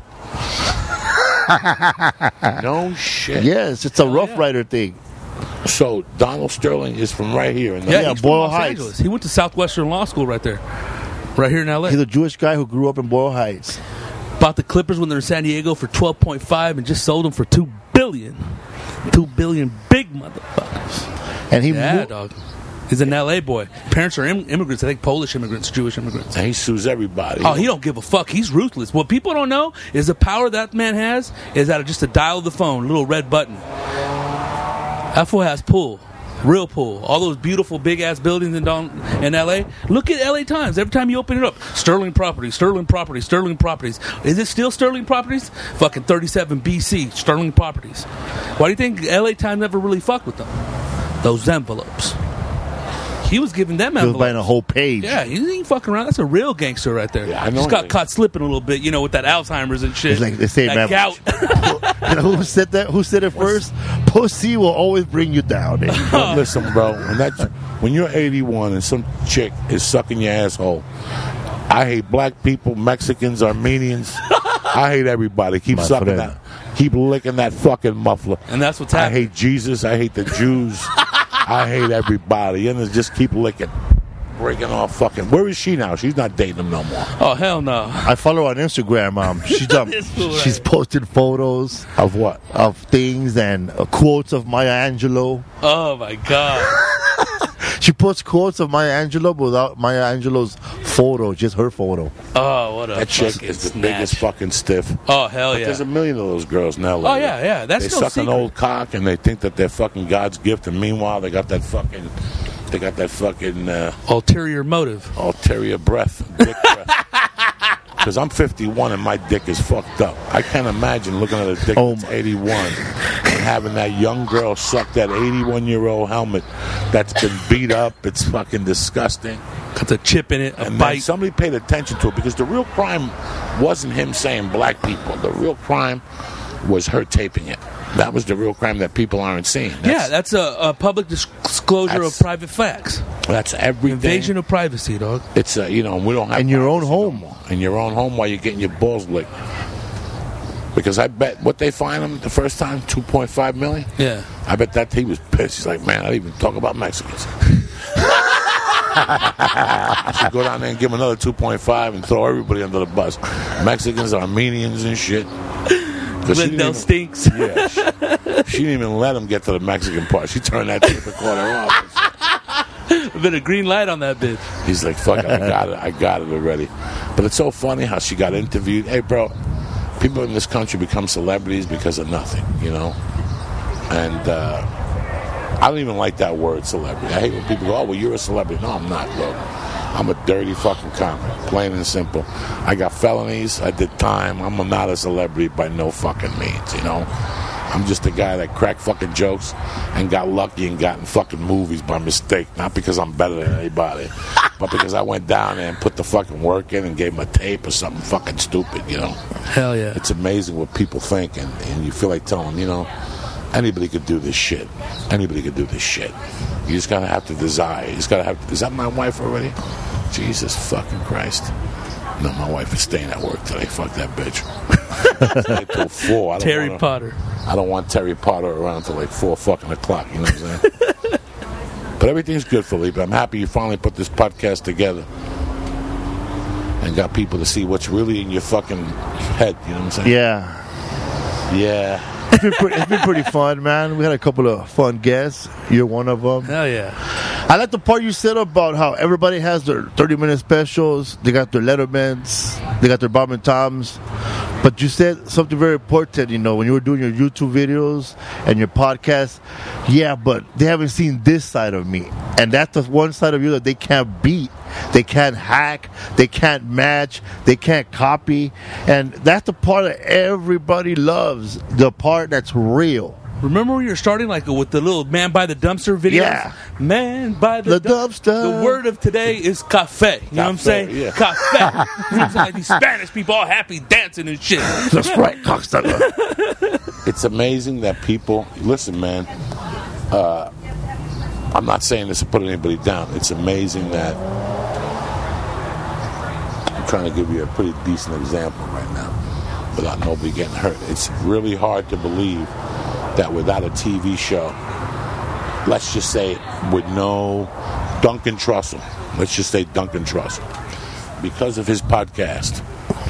Speaker 3: No shit.
Speaker 1: Yes, it's a Rough
Speaker 2: yeah.
Speaker 1: Rider thing.
Speaker 3: So Donald Sterling is from right here. In the
Speaker 2: Yeah, he's from
Speaker 1: Boyle
Speaker 2: Los
Speaker 1: Heights.
Speaker 2: Angeles. He went to Southwestern Law School right there, right here in L.A.
Speaker 1: He's a Jewish guy who grew up in Boyle Heights.
Speaker 2: Bought the Clippers when they were in San Diego for $12.5 and just sold them for $2 billion. $2 billion, big motherfuckers.
Speaker 1: And he
Speaker 2: Yeah,
Speaker 1: moved.
Speaker 2: dog. He's an LA boy. Parents are immigrants. I think Polish immigrants, Jewish immigrants.
Speaker 3: And he sues everybody.
Speaker 2: Oh, he don't give a fuck. He's ruthless. What people don't know is the power that man has is out of just a dial of the phone, little red button. That fool has pull. Real pull. All those beautiful big ass buildings in LA. Look at LA Times. Every time you open it up, Sterling Properties, Sterling Properties, Sterling Properties. Is it still Sterling Properties? Fucking 37 BC, Sterling Properties. Why do you think LA Times never really fucked with them? Those envelopes. He was giving them
Speaker 1: He was
Speaker 2: envelopes.
Speaker 1: buying a whole page.
Speaker 2: Yeah, he ain't fucking around. That's a real gangster right there.
Speaker 3: Yeah, I know
Speaker 2: Just got
Speaker 3: him.
Speaker 2: caught slipping a little bit, with that Alzheimer's and shit.
Speaker 1: It's like they say,
Speaker 2: that
Speaker 1: man.
Speaker 2: gout.
Speaker 1: You know who said that? Who said it first? Pussy will always bring you down.
Speaker 3: But listen, bro. When you're 81 and some chick is sucking your asshole, I hate black people, Mexicans, Armenians. I hate everybody. Keep
Speaker 1: My
Speaker 3: sucking
Speaker 1: friend.
Speaker 3: that. Keep licking that fucking muffler.
Speaker 2: And that's what's
Speaker 3: I
Speaker 2: happening.
Speaker 3: hate Jesus. I hate the Jews. I hate everybody. And just keep licking. breaking off fucking. Where is she now? She's not dating him no more.
Speaker 2: Oh, hell no.
Speaker 1: I follow her on Instagram. She's posted photos
Speaker 3: Of what?
Speaker 1: of things and quotes of Maya Angelou.
Speaker 2: Oh, my God.
Speaker 1: She puts quotes of Maya Angelou without Maya Angelou's photo, just her photo.
Speaker 2: Oh, what a
Speaker 3: That chick
Speaker 2: fucking
Speaker 3: is the
Speaker 2: snatch.
Speaker 3: biggest fucking stiff.
Speaker 2: Oh, hell yeah.
Speaker 3: There's a million of those girls in LA.
Speaker 2: Oh, yeah. That's
Speaker 3: They
Speaker 2: no
Speaker 3: suck
Speaker 2: secret.
Speaker 3: an old cock and they think that they're fucking God's gift, and meanwhile they got that fucking
Speaker 2: Ulterior motive.
Speaker 3: ulterior breath, dick breath. Because I'm 51 and my dick is fucked up. I can't imagine looking at a dick that's 81 and having that young girl suck that 81-year-old helmet that's been beat up. It's fucking disgusting.
Speaker 2: Got a chip in it, a
Speaker 3: And then
Speaker 2: bite.
Speaker 3: somebody paid attention to it, because the real crime wasn't him saying black people. The real crime was her taping it. That was the real crime that people aren't seeing.
Speaker 2: That's a public disclosure of private facts.
Speaker 3: That's everything.
Speaker 2: Invasion of privacy, dog.
Speaker 3: It's we don't have
Speaker 1: In your own
Speaker 3: privacy
Speaker 1: home.
Speaker 3: no more. In your own home while you're getting your balls licked. Because I bet what they fined him the first time, $2.5 million.
Speaker 2: Yeah.
Speaker 3: I bet that he was pissed. He's like, man, I didn't even talk about Mexicans. I should go down there and give him another 2.5 and throw everybody under the bus. Mexicans, Armenians, and shit.
Speaker 2: Lindell stinks.
Speaker 3: Yeah, she didn't even let him get to the Mexican part. She turned that tape recorder off.
Speaker 2: Been a green light on that bitch.
Speaker 3: He's like, fuck it, I got it already. But it's so funny how she got interviewed. Hey, bro, people in this country become celebrities because of nothing, And I don't even like that word, celebrity. I hate when people go, oh, well, you're a celebrity. No, I'm not, bro. I'm a dirty fucking comic, plain and simple. I got felonies. I did time. I'm not a celebrity by no fucking means, I'm just a guy that cracked fucking jokes and got lucky and got in fucking movies by mistake. Not because I'm better than anybody, but because I went down there and put the fucking work in and gave him a tape or something fucking stupid,
Speaker 2: Hell yeah.
Speaker 3: It's amazing what people think, and you feel like telling them, anybody could do this shit. Anybody could do this shit. You just gotta have to desire. You just gotta have to. Is that my wife already? Jesus fucking Christ. No, my wife is staying at work today. Fuck that bitch. Stay till 4.
Speaker 2: Terry Potter.
Speaker 3: I don't want Terry Potter around till like 4 fucking o'clock. You know what I'm saying? But everything's good, Felipe. I'm happy you finally put this podcast together and got people to see what's really in your fucking head. You know what I'm saying?
Speaker 1: Yeah.
Speaker 3: Yeah.
Speaker 1: It's been pretty fun, man. We had a couple of fun guests. You're one of them.
Speaker 2: Hell yeah.
Speaker 1: I like the part you said about how everybody has their 30-minute specials. They got their Lettermans. They got their Bob and Toms. But you said something very important, when you were doing your YouTube videos and your podcast. Yeah, but they haven't seen this side of me. And that's the one side of you that they can't beat. They can't hack. They can't match. They can't copy. And that's the part that everybody loves. The part that's real.
Speaker 2: Remember when you were starting with the little man by the dumpster videos?
Speaker 1: Yeah.
Speaker 2: Man by the
Speaker 1: dumpster.
Speaker 2: The word of today is cafe. You know what I'm saying?
Speaker 3: Yeah.
Speaker 2: Cafe. Seems like these Spanish people all happy dancing and shit.
Speaker 1: That's right, cocksucker.
Speaker 3: It's amazing that people listen, man. I'm not saying this to put anybody down. It's amazing that I'm trying to give you a pretty decent example right now without nobody getting hurt. It's really hard to believe that without a TV show, let's just say with no Duncan Trussell, let's just say Duncan Trussell, because of his podcast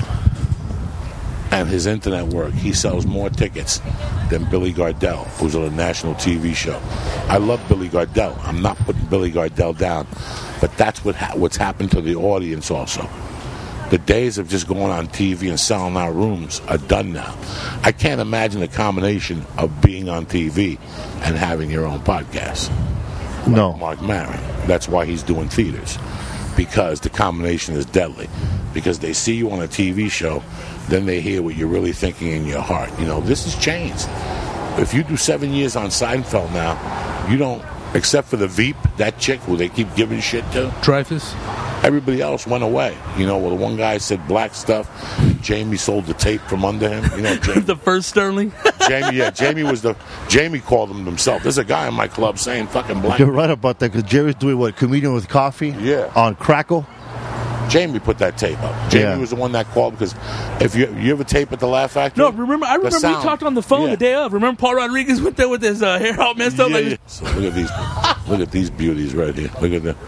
Speaker 3: and his internet work, he sells more tickets than Billy Gardell, who's on a national TV show. I love Billy Gardell. I'm not putting Billy Gardell down, but that's what's happened to the audience also. The days of just going on TV and selling out rooms are done now. I can't imagine the combination of being on TV and having your own podcast.
Speaker 1: No.
Speaker 3: Mark Maron. That's why he's doing theaters. Because the combination is deadly. Because they see you on a TV show, then they hear what you're really thinking in your heart. This has changed. If you do 7 years on Seinfeld now, you don't, except for the Veep, that chick who they keep giving shit to.
Speaker 2: Dreyfus.
Speaker 3: Everybody else went away. The one guy said black stuff. Jamie sold the tape from under him. Jamie,
Speaker 2: The first Sterling.
Speaker 3: Jamie called him himself. There's a guy in my club saying fucking black.
Speaker 1: You're right about that, because Jerry's doing Comedian with Coffee?
Speaker 3: Yeah.
Speaker 1: On Crackle?
Speaker 3: Jamie put that tape up. Jamie was the one that called, because if you ever tape at the Laugh Factory.
Speaker 2: No, I remember we talked on the phone the day of. Remember Paul Rodriguez went there with his hair all messed up?
Speaker 3: Yeah. So look at these beauties right here. Look at them.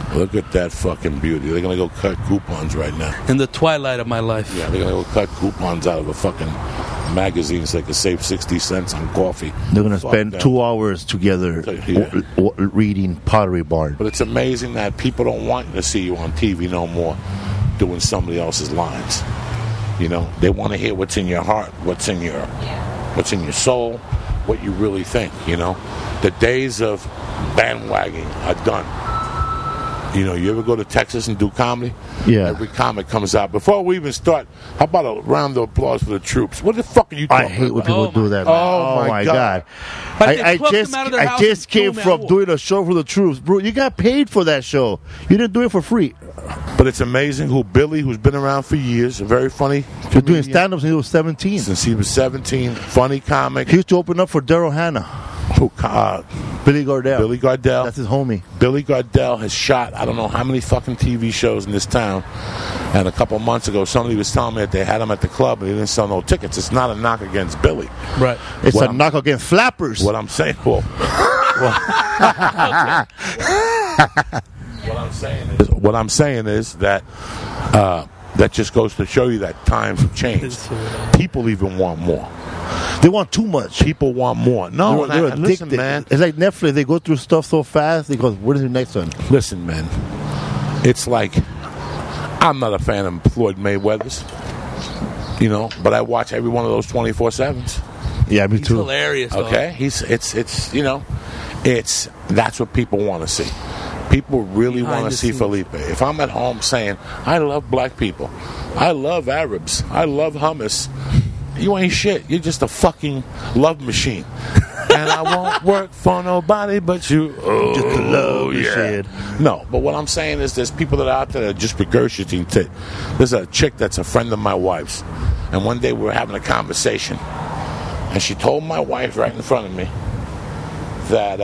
Speaker 3: Look at that fucking beauty. They're going to go cut coupons right now.
Speaker 2: In the twilight of my life.
Speaker 3: Yeah, they're going to go cut coupons out of a fucking magazine so they can save 60 cents on coffee.
Speaker 1: They're going to
Speaker 3: Fuck
Speaker 1: spend
Speaker 3: them.
Speaker 1: 2 hours together
Speaker 3: Yeah.
Speaker 1: reading Pottery Barn.
Speaker 3: But it's amazing that people don't want to see you on TV no more doing somebody else's lines. You know, they want to hear what's in your heart, what's in your soul, what you really think, you know. The days of bandwagoning are done. You know, you ever go to Texas and do comedy?
Speaker 1: Yeah.
Speaker 3: Every comic comes out. Before we even start, how about a round of applause for the troops? What the fuck are you talking
Speaker 1: I hate when
Speaker 3: about?
Speaker 1: people
Speaker 2: Oh
Speaker 1: do
Speaker 2: my
Speaker 1: that. Man.
Speaker 3: God.
Speaker 1: Oh my God!
Speaker 2: Like they
Speaker 1: I
Speaker 2: plucked
Speaker 1: just
Speaker 2: them out of their
Speaker 1: I
Speaker 2: house
Speaker 1: just
Speaker 2: and threw
Speaker 1: came
Speaker 2: them
Speaker 1: from
Speaker 2: out.
Speaker 1: doing a show for the troops, bro. You got paid for that show. You didn't do it for free.
Speaker 3: But it's amazing who Billy, who's been around for years, a very funny
Speaker 1: You're doing
Speaker 3: comedian
Speaker 1: stand-ups since he was 17.
Speaker 3: since he was 17, funny comic.
Speaker 1: He used to open up for Daryl Hannah,
Speaker 3: Who,
Speaker 1: Billy Gardell.
Speaker 3: Billy Gardell.
Speaker 1: That's his homie.
Speaker 3: Billy Gardell has shot I don't know how many fucking TV shows in this town. And a couple months ago, somebody was telling me that they had him at the club and he didn't sell no tickets. It's not a knock against Billy.
Speaker 2: Right.
Speaker 1: It's
Speaker 3: What
Speaker 1: a
Speaker 3: I'm-
Speaker 1: knock against flappers.
Speaker 3: What I'm saying, what I'm saying is that that just goes to show you that times have changed. People even want more.
Speaker 1: They want too much.
Speaker 3: People want more. No,
Speaker 1: They're
Speaker 3: and listen,
Speaker 1: addicted.
Speaker 3: man.
Speaker 1: It's like Netflix. They go through stuff so fast. They go, "What is the next one?"
Speaker 3: Listen, man. It's like I'm not a fan of Floyd Mayweather's, you know, but I watch every one of those 24/7s.
Speaker 1: Yeah, me
Speaker 2: He's
Speaker 1: too.
Speaker 2: hilarious. Dog.
Speaker 3: Okay, it's you know, it's that's what people want to see. People really
Speaker 2: Behind
Speaker 3: want
Speaker 2: the
Speaker 3: to see
Speaker 2: scenes.
Speaker 3: Felipe. If I'm at home saying I love black people, I love Arabs, I love hummus, you ain't shit. You're just a fucking love machine. And I won't work for nobody but you. Oh,
Speaker 1: Just a love machine.
Speaker 3: No, but what I'm saying is there's people that are out there that are just regurgitating. There's a chick that's a friend of my wife's. And one day we were having a conversation. And she told my wife right in front of me that,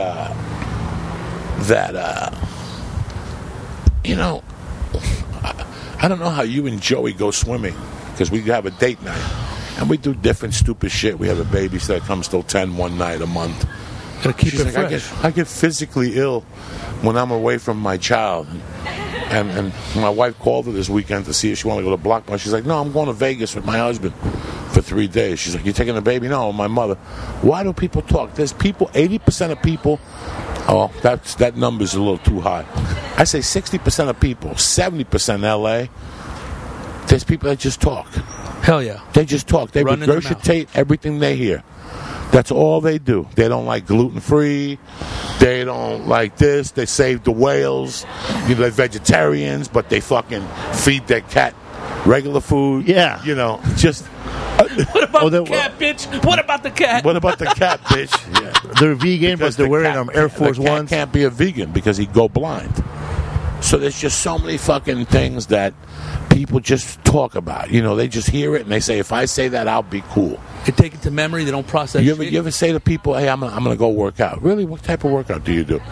Speaker 3: you know, I don't know how you and Joey go swimming because we have a date night. And we do different stupid shit. We have a babysitter that comes till 10 one night a month.
Speaker 2: Gotta keep
Speaker 3: She's
Speaker 2: it
Speaker 3: like,
Speaker 2: fresh.
Speaker 3: I get physically ill when I'm away from my child. And my wife called her this weekend to see if she wanted to go to Blockbuster. She's like, no, I'm going to Vegas with my husband for 3 days. She's like, you taking the baby? No, my mother. Why do people talk? There's people, 80% of people, oh, that number's a little too high. I say 60% of people, 70% LA, there's people that just talk.
Speaker 2: Hell yeah.
Speaker 3: They just talk. They
Speaker 2: Running their mouth.
Speaker 3: regurgitate everything they hear. That's all they do. They don't like gluten-free. They don't like this. They save the whales. You know, they're vegetarians, but they fucking feed their cat regular food.
Speaker 1: Yeah.
Speaker 3: You know, just...
Speaker 2: What about
Speaker 1: Oh,
Speaker 2: the
Speaker 1: they-
Speaker 2: cat, bitch? What about the cat?
Speaker 3: What about the cat, bitch? Yeah.
Speaker 1: They're vegan,
Speaker 3: Because
Speaker 1: but they're
Speaker 3: the
Speaker 1: wearing
Speaker 3: cat-
Speaker 1: Air Force
Speaker 3: the cat
Speaker 1: Ones.
Speaker 3: can't be a vegan because he'd go blind. So there's just so many fucking things that people just talk about. You know, they just hear it and they say, if I say that, I'll be cool.
Speaker 2: They take it to memory. They don't process
Speaker 3: You
Speaker 2: shit.
Speaker 3: ever say to people, hey, I'm gonna go work out? Really? What type of workout do you do?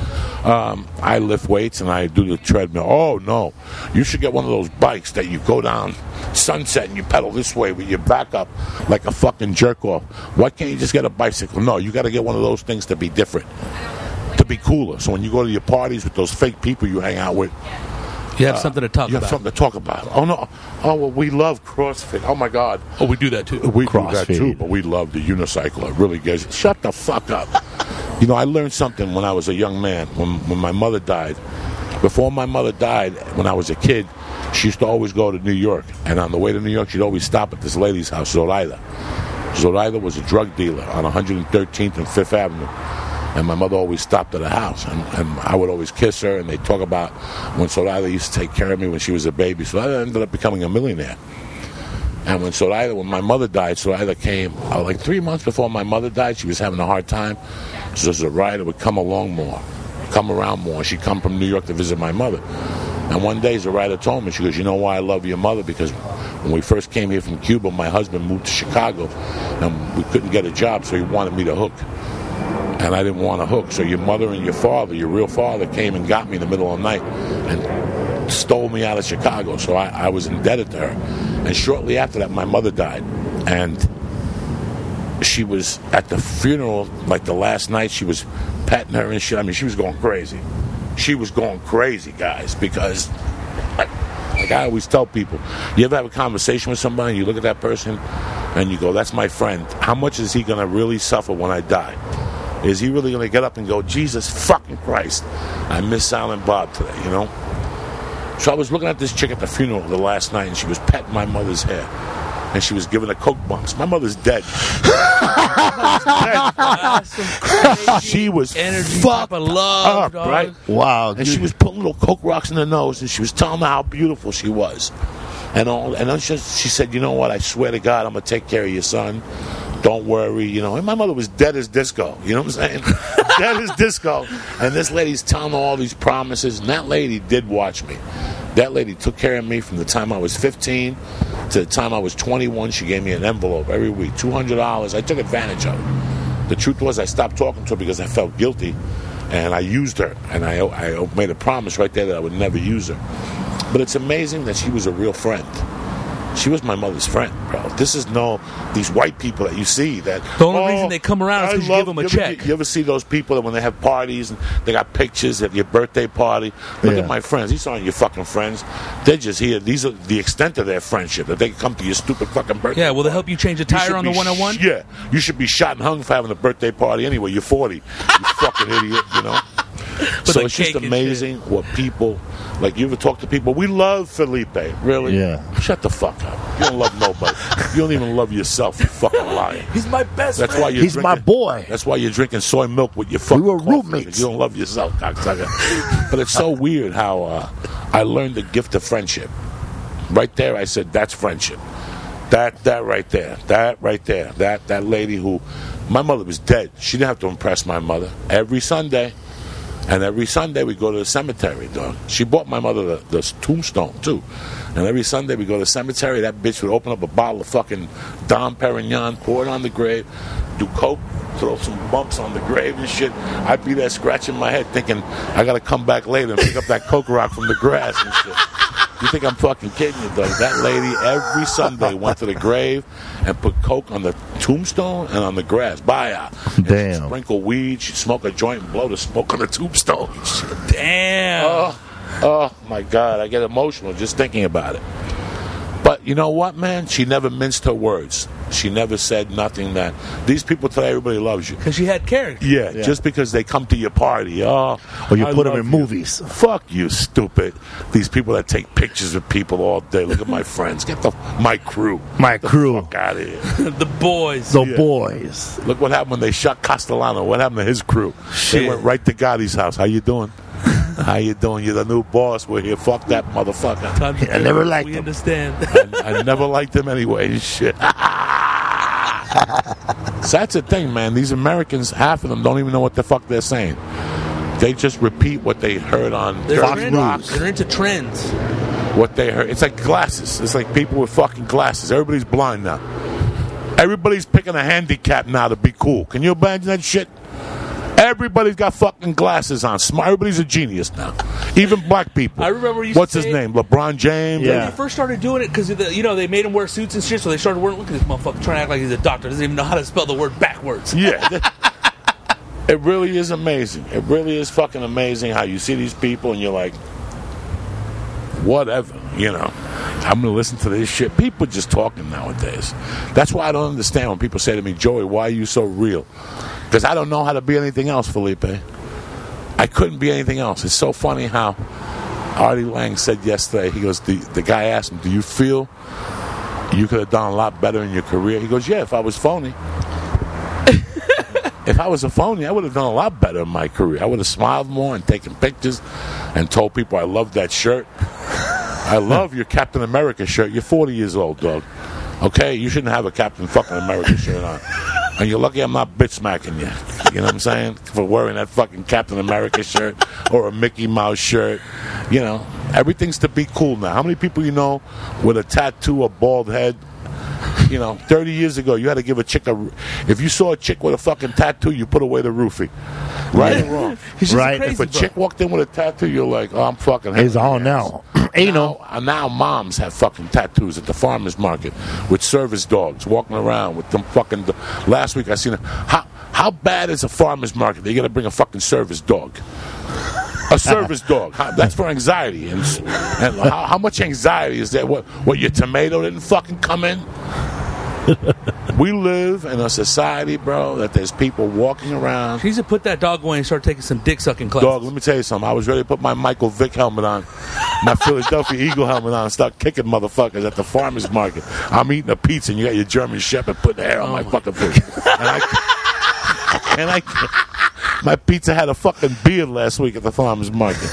Speaker 3: I lift weights and I do the treadmill. Oh, no. You should get one of those bikes that you go down Sunset and you pedal this way with your back up like a fucking jerk off. Why can't you just get a bicycle? No, you got to get one of those things to be different, to be cooler. So when you go to your parties with those fake people you hang out with,
Speaker 2: You have something to talk
Speaker 3: you have
Speaker 2: about.
Speaker 3: something to talk about. Oh, no. Oh, well, we love CrossFit. Oh, my God.
Speaker 2: Oh, we do that too.
Speaker 3: We do that
Speaker 1: CrossFit.
Speaker 3: too, but we love the unicycle. It really gets. Shut the fuck up. You know, I learned something when I was a young man. When my mother died, before my mother died, when I was a kid, she used to always go to New York, and on the way to New York, she'd always stop at this lady's house, Zoraida. Zoraida was a drug dealer on 113th and 5th Avenue. And my mother always stopped at her house, and I would always kiss her, and they'd talk about when Zoraida used to take care of me when she was a baby. So I ended up becoming a millionaire. And when my mother died, Zoraida came, like 3 months before my mother died, she was having a hard time. So Zoraida would come around more. She'd come from New York to visit my mother. And one day Zoraida told me, she goes, you know why I love your mother? Because when we first came here from Cuba, my husband moved to Chicago, and we couldn't get a job, so he wanted me to hook. And I didn't want to hook. So your mother and your father, your real father, came and got me in the middle of the night and stole me out of Chicago. So I was indebted to her. And shortly after that, my mother died. And she was at the funeral, like the last night, she was petting her and shit. I mean, she was going crazy. she was going crazy, guys, because like I always tell people, you ever have a conversation with somebody and you look at that person and you go, that's my friend. How much is he going to really suffer when I die? Is he really going to get up and go, Jesus fucking Christ, I miss Silent Bob today, you know? So I was looking at this chick at the funeral the last night, and she was petting my mother's hair. And she was giving her Coke bumps. My mother's dead. She was
Speaker 2: energy,
Speaker 3: fucked
Speaker 2: Papa love,
Speaker 3: up,
Speaker 2: dog.
Speaker 3: right?
Speaker 1: Wow.
Speaker 3: And she was putting little Coke rocks in her nose, and she was telling me how beautiful she was. And then she said, you know what, I swear to God, I'm going to take care of your son. Don't worry, you know. And my mother was dead as disco. You know what I'm saying? Dead as disco. And this lady's telling her all these promises. And that lady did watch me. That lady took care of me from the time I was 15 to the time I was 21. She gave me an envelope every week, $200. I took advantage of it. The truth was I stopped talking to her because I felt guilty. And I used her. And I made a promise right there that I would never use her. But it's amazing that she was a real friend. She was my mother's friend, bro. This is these white people that you see that...
Speaker 2: The only reason they come around is because you give them a check.
Speaker 3: You ever see those people that when they have parties and they got pictures at your birthday party? Look at my friends. These aren't your fucking friends. They're just here. These are the extent of their friendship, that they can come to your stupid fucking birthday
Speaker 2: Yeah, will they
Speaker 3: party.
Speaker 2: help you change a tire on the 101?
Speaker 3: Yeah. You should be shot and hung for having a birthday party anyway. You're 40. You fucking idiot, you know? So it's just amazing what people... Like, you ever talk to people? We love Felipe. Really?
Speaker 1: Yeah.
Speaker 3: Shut the fuck up. You don't love nobody. You don't even love yourself, you fucking liar.
Speaker 2: He's my best
Speaker 3: That's
Speaker 2: friend.
Speaker 3: why you're
Speaker 1: He's my boy.
Speaker 3: That's why you're drinking soy milk with your fucking
Speaker 1: We were
Speaker 3: coffee,
Speaker 1: roommates.
Speaker 3: because you don't love yourself, cocksucker. But it's so weird how I learned the gift of friendship. Right there, I said, that's friendship. That right there. That right there. That lady who... My mother was dead. She didn't have to impress my mother. Every Sunday... And every Sunday we go to the cemetery, dog. She bought my mother the tombstone, too. And every Sunday we go to the cemetery. That bitch would open up a bottle of fucking Dom Perignon, pour it on the grave, do coke, throw some bumps on the grave and shit. I'd be there scratching my head thinking, I got to come back later and pick up that coke rock from the grass and shit. You think I'm fucking kidding you, dog? That lady every Sunday went to the grave and put coke on the tombstone and on the grass. Bye.
Speaker 1: Damn.
Speaker 3: She'd sprinkle weed. She'd smoke a joint and blow the smoke on the tombstone.
Speaker 2: Damn.
Speaker 3: Oh, my God. I get emotional just thinking about it. But you know what, man? She never minced her words. She never said nothing that... These people today, everybody loves you.
Speaker 2: Because she had character.
Speaker 3: Yeah, just because they come to your party. Oh,
Speaker 1: Or you
Speaker 3: I
Speaker 1: put them
Speaker 3: love
Speaker 1: in
Speaker 3: you.
Speaker 1: movies.
Speaker 3: Fuck you, stupid. These people that take pictures of people all day. Look at my friends. My crew.
Speaker 1: My crew.
Speaker 3: Fuck out of here.
Speaker 2: The boys.
Speaker 1: The boys.
Speaker 3: Look what happened when they shot Castellano. What happened to his crew?
Speaker 2: Shit.
Speaker 3: They went right to Gotti's house. How you doing? How you doing? You're the new boss. We're here. Fuck that motherfucker.
Speaker 1: I never liked
Speaker 2: We
Speaker 1: him.
Speaker 2: understand.
Speaker 3: I never liked him anyway. Shit. So that's the thing, man. These Americans, half of them don't even know what the fuck they're saying. They just repeat what they heard on
Speaker 2: They're
Speaker 3: Fox
Speaker 2: trending.
Speaker 3: News.
Speaker 2: They're into trends.
Speaker 3: What they heard. It's like glasses. It's like people with fucking glasses. Everybody's blind now. Everybody's picking a handicap now to be cool. Can you imagine that shit? Everybody's got fucking glasses on. Everybody's a genius now. Even black people.
Speaker 2: I remember you.
Speaker 3: What's his name? LeBron James?
Speaker 1: Yeah.
Speaker 2: When they first started doing it, because they made him wear suits and shit, so they started wearing. Look at this motherfucker trying to act like he's a doctor. Doesn't even know how to spell the word backwards.
Speaker 3: Yeah. It really is amazing. It really is fucking amazing how you see these people and you're like, whatever, you know. I'm going to listen to this shit. People just talking nowadays. That's why I don't understand when people say to me, Joey, why are you so real? Because I don't know how to be anything else, Felipe. I couldn't be anything else. It's so funny how Artie Lang said yesterday, he goes, the guy asked him, do you feel you could have done a lot better in your career? He goes, yeah, if I was phony. If I was a phony, I would have done a lot better in my career. I would have smiled more and taken pictures and told people I love that shirt. I love your Captain America shirt. You're 40 years old, dog. Okay? You shouldn't have a Captain fucking America shirt on. And you're lucky I'm not bitch smacking you. You know what I'm saying? For wearing that fucking Captain America shirt or a Mickey Mouse shirt. You know, everything's to be cool now. How many people you know with a tattoo, a bald head? You know, 30 years ago, you had to give a chick if you saw a chick with a fucking tattoo, you put away the roofie. Right or wrong?
Speaker 2: He's just
Speaker 1: Right.
Speaker 2: crazy,
Speaker 3: If a
Speaker 2: bro.
Speaker 3: chick walked in with a tattoo, you're like, oh, I'm fucking...
Speaker 1: He's
Speaker 3: having
Speaker 1: on
Speaker 3: an
Speaker 1: now.
Speaker 3: ass.
Speaker 1: Anal.
Speaker 3: Now moms have fucking tattoos at the farmer's market with service dogs walking around with them fucking... Last week I seen... How bad is a farmer's market? They got to bring a fucking service dog. A service dog. That's for anxiety. And how much anxiety is there? What, your tomato didn't fucking come in? We live in a society, bro, that there's people walking around.
Speaker 2: He needs to put that dog away and start taking some dick sucking classes.
Speaker 3: Dog, let me tell you something. I was ready to put my Michael Vick helmet on, my Philadelphia Eagle helmet on, and start kicking motherfuckers at the farmer's market. I'm eating a pizza, and you got your German Shepherd putting hair on my fucking food. My pizza had a fucking beard last week at the farmer's market.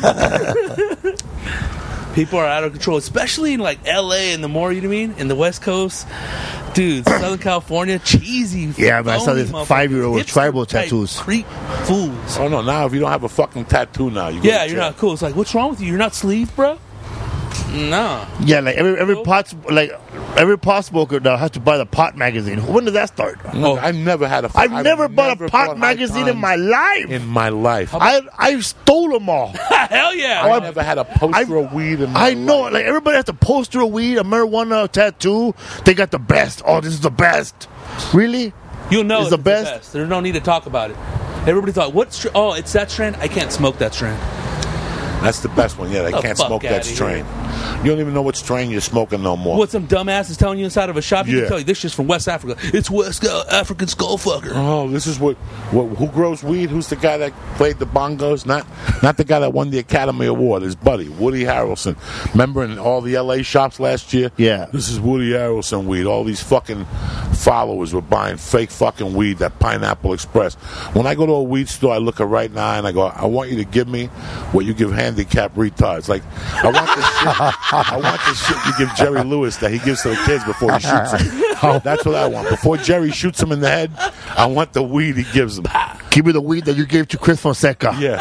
Speaker 2: People are out of control, especially in like L.A. and the more, you know what I mean, in the West Coast. Dude, Southern California, cheesy.
Speaker 1: Yeah, man, I saw this 5-year-old with tribal tattoos.
Speaker 2: Creep fools.
Speaker 3: Oh, no, now if you don't have a fucking tattoo now, you go
Speaker 2: Yeah,
Speaker 3: to
Speaker 2: you're
Speaker 3: jail.
Speaker 2: not cool. It's like, what's wrong with you? You're not sleeved, bro? No.
Speaker 1: Yeah, like every pot smoker now has to buy the Pot magazine. When did that start?
Speaker 3: No, I never had a.
Speaker 1: I've never bought a Pot magazine in my life.
Speaker 3: In my life,
Speaker 1: I stole them all.
Speaker 2: Hell yeah.
Speaker 3: I never had a poster of weed in my
Speaker 1: I know,
Speaker 3: life.
Speaker 1: like everybody has the poster of weed, a marijuana tattoo. They got the best. Oh, this is the best. Really?
Speaker 2: You'll know
Speaker 1: It's
Speaker 2: it's
Speaker 1: the
Speaker 2: the
Speaker 1: best?
Speaker 2: best. There's no need to talk about it. Everybody thought, oh, it's that strand? I can't smoke that strand.
Speaker 3: That's the best one. Yeah, I
Speaker 2: The
Speaker 3: can't
Speaker 2: fuck
Speaker 3: smoke that
Speaker 2: outta
Speaker 3: strain. You don't even know what strain you're smoking no more.
Speaker 2: What some dumbass is telling you inside of a shop? You
Speaker 3: Yeah.
Speaker 2: can tell you this shit's from West Africa. It's West African skullfucker.
Speaker 3: Oh, this is what who grows weed? Who's the guy that played the bongos? Not the guy that won the Academy Award. His buddy, Woody Harrelson. Remember in all the LA shops last year?
Speaker 1: Yeah.
Speaker 3: This is Woody Harrelson weed. All these fucking followers were buying fake fucking weed, that Pineapple Express. When I go to a weed store, I look at right now and I go, I want you to give me what you give handicapped retards. Like, I want this shit. I want this shit you give Jerry Lewis that he gives to the kids before he shoots them. That's what I want. Before Jerry shoots him in the head, I want the weed he gives them.
Speaker 1: Give me the weed that you gave to Chris Fonseca.
Speaker 3: Yeah.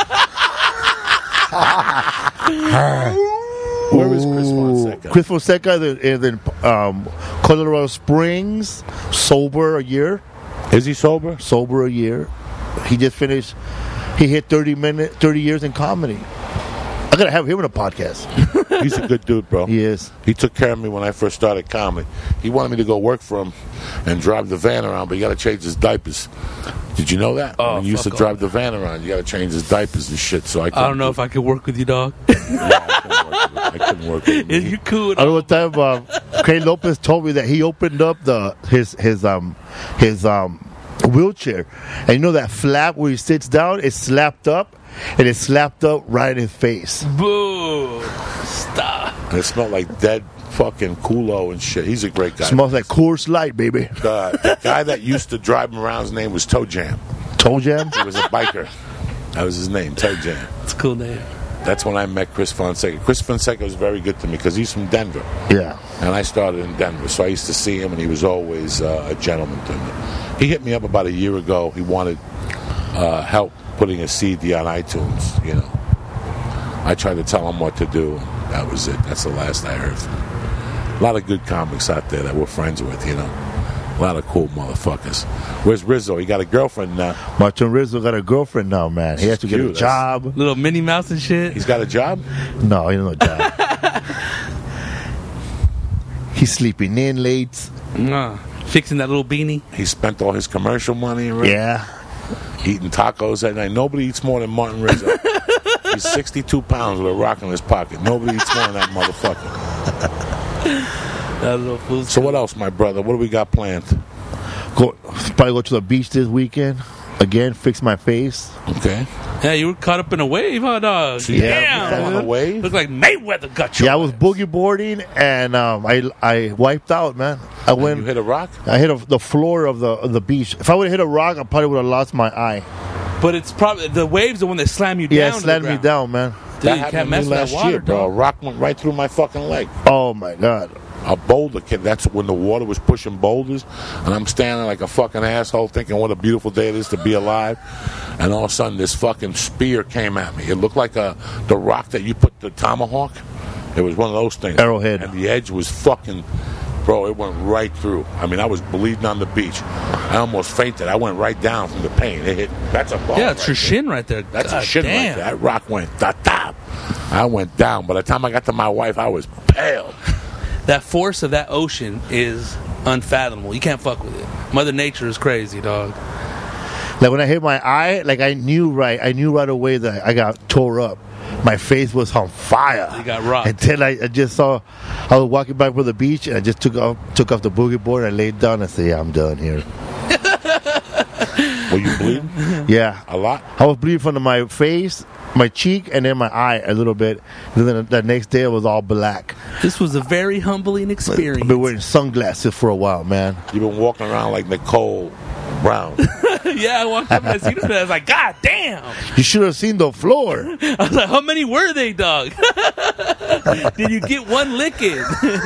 Speaker 3: Where is Chris Fonseca?
Speaker 1: Chris Fonseca is in Colorado Springs, sober a year.
Speaker 3: Is he sober?
Speaker 1: Sober a year. He just finished. He hit 30 years in comedy. I gotta have him in a podcast.
Speaker 3: He's a good dude, bro.
Speaker 1: He is.
Speaker 3: He took care of me when I first started comedy. He wanted me to go work for him and drive the van around, but you got to change his diapers. Did you know that?
Speaker 2: Oh,
Speaker 3: when you used to
Speaker 2: fuck
Speaker 3: drive
Speaker 2: off.
Speaker 3: the van around, you got to change his diapers and shit. So I
Speaker 2: don't know if I could work with you, dog.
Speaker 3: I couldn't work with him.
Speaker 2: You cool?
Speaker 1: I know what time Craig Lopez told me that he opened up his wheelchair, and you know that flap where he sits down, it's slapped up, and it's slapped up right in his face.
Speaker 2: Boo! Stop.
Speaker 3: And it smelled like dead fucking culo and shit. He's a great guy.
Speaker 1: Smells like Coors Light, baby.
Speaker 3: The guy that used to drive him around, his name was Toe Jam.
Speaker 1: Toe Jam?
Speaker 3: He was a biker. That was his name, Toe Jam.
Speaker 2: It's a cool name.
Speaker 3: That's when I met Chris Fonseca. Chris Fonseca was very good to me because he's from Denver.
Speaker 1: Yeah.
Speaker 3: And I started in Denver, so I used to see him, and he was always a gentleman to me. He hit me up about a year ago. He wanted help putting a CD on iTunes, you know. I tried to tell him what to do, and that was it. That's the last I heard from him. A lot of good comics out there that we're friends with, you know. A lot of cool motherfuckers. Where's Rizzo? He got a girlfriend now.
Speaker 1: Martin Rizzo got a girlfriend now, man. He has to get a
Speaker 3: Cute.
Speaker 1: job.
Speaker 2: Little Minnie Mouse and shit.
Speaker 3: He's got a job?
Speaker 1: No, he doesn't have a job. He's sleeping in late.
Speaker 2: Nah. Fixing that little beanie.
Speaker 3: He spent all his commercial money already.
Speaker 1: Yeah.
Speaker 3: Eating tacos at night. Nobody eats more than Martin Rizzo. He's 62 pounds with a rock in his pocket. Nobody eats more than that motherfucker.
Speaker 2: That little fool.
Speaker 3: So what else, my brother? What do we got planned?
Speaker 1: Probably go to the beach this weekend. Again, fix my face.
Speaker 3: Okay.
Speaker 2: Yeah, you were caught up in a wave, huh, dog?
Speaker 1: Yeah,
Speaker 3: on a
Speaker 2: Damn.
Speaker 3: wave?
Speaker 2: Look like Mayweather got you.
Speaker 1: Yeah, I was boogie boarding and I wiped out, man.
Speaker 3: You hit a rock?
Speaker 1: I hit the floor of the beach. If I would have hit a rock, I probably would have lost my eye.
Speaker 2: But it's probably the waves are when they slam you down.
Speaker 1: Yeah, it
Speaker 2: to the
Speaker 1: slammed me
Speaker 2: ground.
Speaker 1: down, man.
Speaker 2: Dude,
Speaker 3: That
Speaker 2: you
Speaker 3: happened
Speaker 2: can't
Speaker 3: to
Speaker 2: mess
Speaker 3: me
Speaker 2: with
Speaker 3: last
Speaker 2: that water,
Speaker 3: year, bro. A
Speaker 2: dog.
Speaker 3: rock went right through my fucking leg.
Speaker 1: Oh my god.
Speaker 3: A boulder kid. That's when the water was pushing boulders, and I'm standing like a fucking asshole, thinking what a beautiful day it is to be alive. And all of a sudden, this fucking spear came at me. It looked like the rock that you put the tomahawk. It was one of those things.
Speaker 1: Arrowhead.
Speaker 3: And the edge was fucking, bro. It went right through. I mean, I was bleeding on the beach. I almost fainted. I went right down from the pain. It hit. That's a ball.
Speaker 2: Yeah, it's
Speaker 3: right
Speaker 2: your
Speaker 3: there.
Speaker 2: shin right there.
Speaker 3: That's
Speaker 2: God
Speaker 3: a shin
Speaker 2: damn.
Speaker 3: right there. That rock went da-da. I went down. By the time I got to my wife, I was pale.
Speaker 2: That force of that ocean is unfathomable. You can't fuck with it. Mother Nature is crazy, dog.
Speaker 1: Like when I hit my eye, like I knew right away that I got tore up. My face was on fire.
Speaker 2: You got rocked.
Speaker 1: Until I just saw, I was walking back from the beach and I just took off the boogie board and I laid down and said, yeah, I'm done here.
Speaker 3: Were you bleeding?
Speaker 1: Yeah.
Speaker 3: A lot?
Speaker 1: I was bleeding from my face, my cheek, and then my eye a little bit. And then the next day it was all black.
Speaker 2: This was a very humbling experience.
Speaker 1: I've been wearing sunglasses for a while, man.
Speaker 3: You've been walking around like Nicole Brown.
Speaker 2: Yeah, I walked up and I seen him and I was like, God damn.
Speaker 1: You should have seen the floor.
Speaker 2: I was like, how many were they, dog? Did you get one lick in?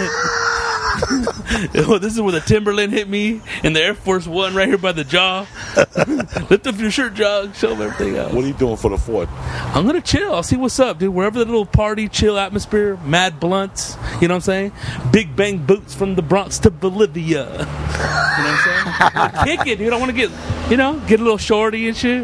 Speaker 2: Oh, this is where the Timberland hit me and the Air Force One right here by the jaw. Lift up your shirt, Jog. Show them everything else.
Speaker 3: What are you doing for the 4th?
Speaker 2: I'm going to chill. I'll see what's up, dude. Wherever the little party, chill atmosphere, mad blunts, you know what I'm saying? Big bang boots from the Bronx to Bolivia. You know what I'm saying? Kick it, dude. I want to get a little shorty and shit.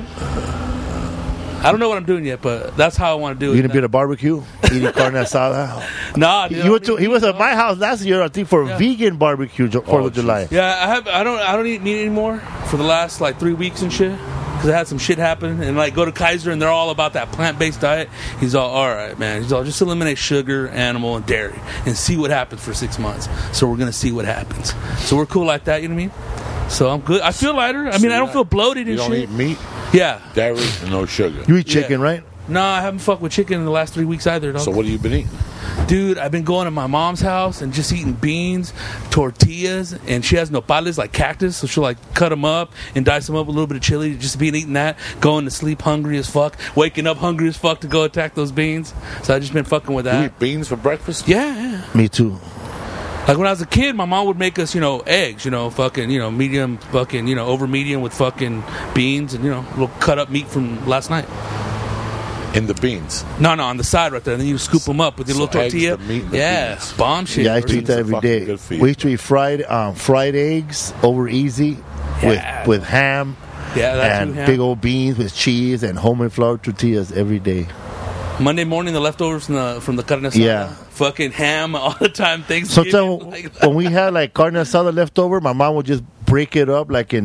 Speaker 2: I don't know what I'm doing yet, but that's how I want to do it.
Speaker 1: You gonna be at a barbecue eating carne asada?
Speaker 2: Nah, dude,
Speaker 1: he was at my house last year, I think, for a vegan barbecue 4th of July.
Speaker 2: Yeah, I don't eat meat anymore for the last like 3 weeks and shit because I had some shit happen. And like go to Kaiser and they're all about that plant-based diet. He's all right, man. He's all just eliminate sugar, animal, and dairy and see what happens for 6 months. So we're gonna see what happens. So we're cool like that. You know what I mean? So I'm good. I feel lighter. I mean, I don't feel bloated and shit.
Speaker 3: You don't eat meat?
Speaker 2: Yeah.
Speaker 3: Dairy and no sugar.
Speaker 1: You eat chicken, right?
Speaker 2: No, I haven't fucked with chicken in the last 3 weeks either, dog.
Speaker 3: So what have you been eating?
Speaker 2: Dude, I've been going to my mom's house and just eating beans, tortillas, and she has nopales, like cactus, so she'll like cut them up and dice them up with a little bit of chili, just been eating that, going to sleep hungry as fuck, waking up hungry as fuck to go attack those beans. So I just been fucking with that.
Speaker 3: You eat beans for breakfast?
Speaker 2: Yeah.
Speaker 1: Me too.
Speaker 2: Like when I was a kid, my mom would make us, eggs, fucking, medium, fucking, over medium with fucking beans and, little cut up meat from last night.
Speaker 3: In the beans?
Speaker 2: No, on the side right there. And then you scoop them up with your little tortilla.
Speaker 3: Eggs, the meat, and the beans.
Speaker 2: Bomb shit.
Speaker 1: Yeah, I used to eat that every day. We used to eat fried eggs over easy with ham and big old beans with cheese and homemade flour tortillas every day.
Speaker 2: Monday morning, the leftovers from the carne asada. Yeah. Fucking ham all the time. Thanksgiving.
Speaker 1: Sometimes when we had like carne asada left over, my mom would just break it up like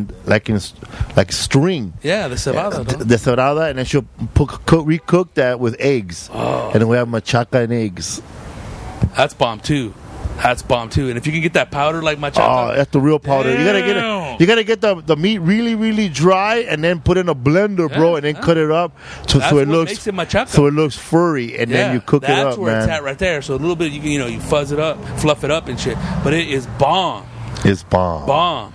Speaker 1: string.
Speaker 2: Yeah, the cebada.
Speaker 1: The cebada, and then she'll recook that with eggs. Oh. And then we have machaca and eggs.
Speaker 2: That's bomb too. And if you can get that powder like machaca,
Speaker 1: that's the real powder.
Speaker 2: Damn.
Speaker 1: You gotta get the meat really, really dry, and then put in a blender, bro, and then cut it up so it looks furry, and then you cook it up,
Speaker 2: That's where
Speaker 1: man.
Speaker 2: It's at right there. So a little bit, you fuzz it up, fluff it up and shit. But it is bomb.
Speaker 1: It's bomb.
Speaker 2: Bomb.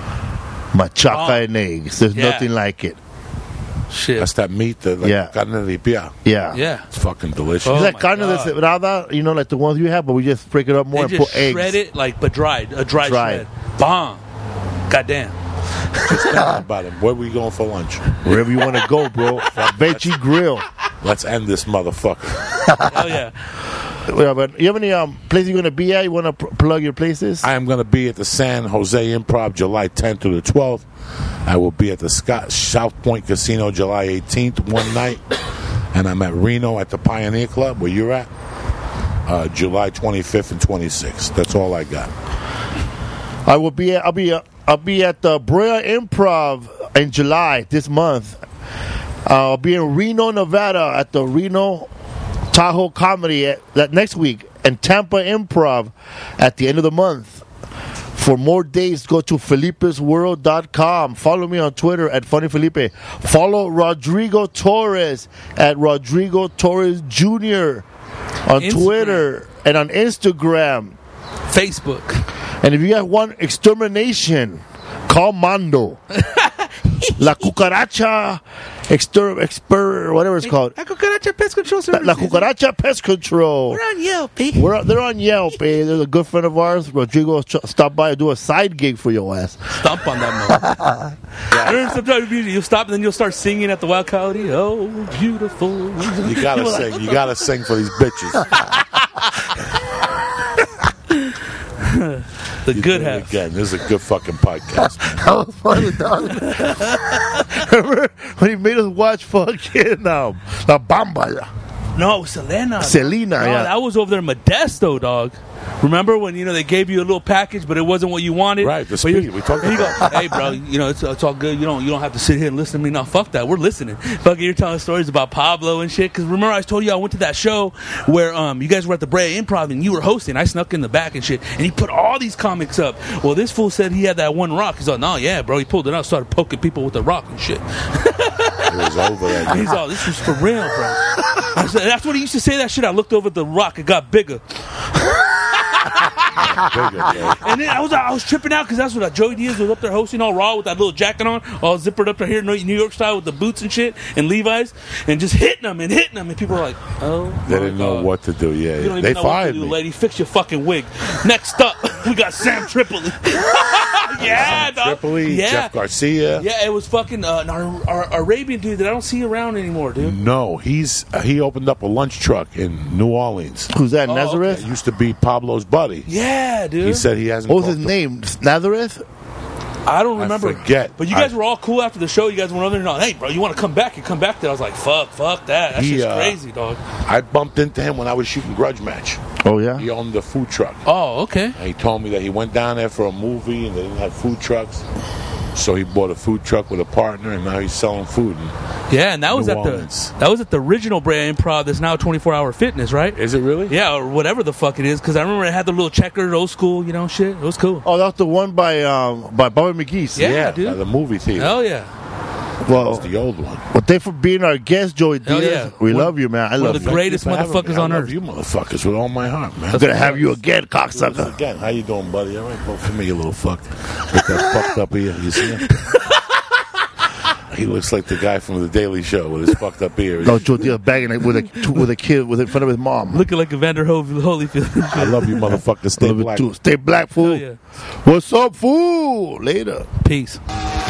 Speaker 1: Machaca and eggs. There's nothing like it.
Speaker 2: Shit.
Speaker 3: That's that meat, carne de pia.
Speaker 1: Yeah.
Speaker 3: It's fucking delicious.
Speaker 1: It's like carne de cebrada, like the ones you have, but we just break it up more and put eggs.
Speaker 2: Shred it, but dry shred. Bomb. Goddamn.
Speaker 3: Just thinking about it. Where we going for lunch?
Speaker 1: Wherever you want to go, bro. Veggie Grill.
Speaker 3: Let's end this motherfucker.
Speaker 2: Hell yeah.
Speaker 1: Yeah, but you have any places you're going to be at? You want to plug your places?
Speaker 3: I am going to be at the San Jose Improv July 10th through the 12th. I will be at the South Point Casino July 18th, one night. And I'm at Reno at the Pioneer Club, where you're at, July 25th and 26th. That's all I got.
Speaker 1: I'll be at the Brea Improv in July this month. I'll be in Reno, Nevada at the Reno Tahoe Comedy next week, and Tampa Improv at the end of the month. For more dates, go to Felipe'sWorld.com. Follow me on Twitter at Funny Felipe. Follow Rodrigo Torres at Rodrigo Torres Jr. on Twitter and on Instagram.
Speaker 2: Facebook.
Speaker 1: And if you have one extermination, call Mando. La Cucaracha whatever it's called.
Speaker 2: La Cucaracha Pest Control Services.
Speaker 1: La Cucaracha Pest Control.
Speaker 2: We're on Yelp, eh?
Speaker 1: They're on Yelp, eh? There's a good friend of ours, Rodrigo, stop by and do a side gig for your ass.
Speaker 2: Stomp on that mother. Sometimes you'll stop and then you'll start singing at the Wild Coyote. Oh, beautiful.
Speaker 3: You gotta sing. You gotta sing for these bitches.
Speaker 2: The good half.
Speaker 3: Again, this is a good fucking podcast, man.
Speaker 1: That was funny, dog. Remember when he made us watch fucking La Bamba?
Speaker 2: No, Selena.
Speaker 1: Selena,
Speaker 2: No,
Speaker 1: yeah.
Speaker 2: that was over there in Modesto, dog. Remember when they gave you a little package, but it wasn't what you wanted?
Speaker 3: Right, the
Speaker 2: But
Speaker 3: speed. We talked
Speaker 2: you go,
Speaker 3: about
Speaker 2: hey, bro, it's all good. You don't have to sit here and listen to me. No, fuck that. We're listening. Fucking, you're telling stories about Pablo and shit. Because remember, I told you I went to that show where you guys were at the Brea Improv and you were hosting. I snuck in the back and shit, and he put all these comics up. Well, this fool said he had that one rock. He's like, no, yeah, bro. He pulled it out, started poking people with the rock and shit.
Speaker 3: it was over that.
Speaker 2: And he's all, this was for real, bro. I said, that's what he used to say. That shit. I looked over at the rock. It got bigger. And then I was tripping out because that's what Joey Diaz was up there hosting all raw with that little jacket on, all zippered up to here, New York style with the boots and shit and Levi's, and just hitting them, and people were like, oh,
Speaker 3: they didn't know what to do. Yeah,
Speaker 2: you don't even
Speaker 3: they
Speaker 2: know
Speaker 3: fired
Speaker 2: what to do,
Speaker 3: me.
Speaker 2: lady. Fix your fucking wig. Next up, we got Sam Tripoli. Yeah, dog.
Speaker 3: Tripoli,
Speaker 2: Yeah.
Speaker 3: Jeff Garcia.
Speaker 2: Yeah, it was fucking an Arabian dude that I don't see around anymore, dude.
Speaker 3: No, he opened up a lunch truck in New Orleans.
Speaker 1: Who's that?
Speaker 2: Oh,
Speaker 1: Nazareth?
Speaker 3: It used to be Pablo's buddy.
Speaker 2: Yeah, dude.
Speaker 3: He said he hasn't.
Speaker 1: What was his
Speaker 3: talked to-
Speaker 1: name? Nazareth?
Speaker 2: I don't remember.
Speaker 3: forget.
Speaker 2: But you guys were all cool after the show. You guys went over there and, hey, bro, you want to come back? You come back there. I was like, fuck that. That's just crazy, dog.
Speaker 3: I bumped into him when I was shooting Grudge Match.
Speaker 1: Oh, yeah?
Speaker 3: He owned the food truck.
Speaker 2: Oh, okay.
Speaker 3: And he told me that he went down there for a movie and they didn't have food trucks. So he bought a food truck with a partner, and now he's selling food.
Speaker 2: Yeah, and that was
Speaker 3: New
Speaker 2: at
Speaker 3: Orleans.
Speaker 2: the original Brea Improv that's now 24-hour fitness, right?
Speaker 3: Is it really?
Speaker 2: Yeah, or whatever the fuck it is. Because I remember it had the little checkered old school, shit. It was cool.
Speaker 1: Oh, that was the one by Bobby McGee's.
Speaker 2: Yeah, dude.
Speaker 3: By the movie theater.
Speaker 2: Hell yeah.
Speaker 1: Well,
Speaker 3: That's the old one.
Speaker 1: well, thanks for being our guest, Joey
Speaker 2: Hell
Speaker 1: Diaz.
Speaker 2: yeah.
Speaker 1: We
Speaker 2: One-
Speaker 1: love you, man. I
Speaker 2: one
Speaker 1: love
Speaker 2: of the
Speaker 1: you.
Speaker 2: greatest
Speaker 3: Thank you for having
Speaker 2: motherfuckers
Speaker 3: me.
Speaker 2: on
Speaker 3: I
Speaker 2: earth.
Speaker 3: love you motherfuckers with all my heart, man.
Speaker 1: I'm going to have you again,
Speaker 3: Do this
Speaker 1: cocksucker.
Speaker 3: again. How you doing, buddy? All right, vote for me, you little fuck. With that fucked up ear. You see him? He looks like the guy from The Daily Show with his fucked up ear.
Speaker 1: No, Joe Diaz bagging it with a kid in front of his mom.
Speaker 2: Looking like Evander Holyfield.
Speaker 3: I love you, motherfucker. Stay
Speaker 1: Love it
Speaker 3: black.
Speaker 1: too. Stay black, fool.
Speaker 2: Hell yeah.
Speaker 1: What's up, fool? Later.
Speaker 2: Peace.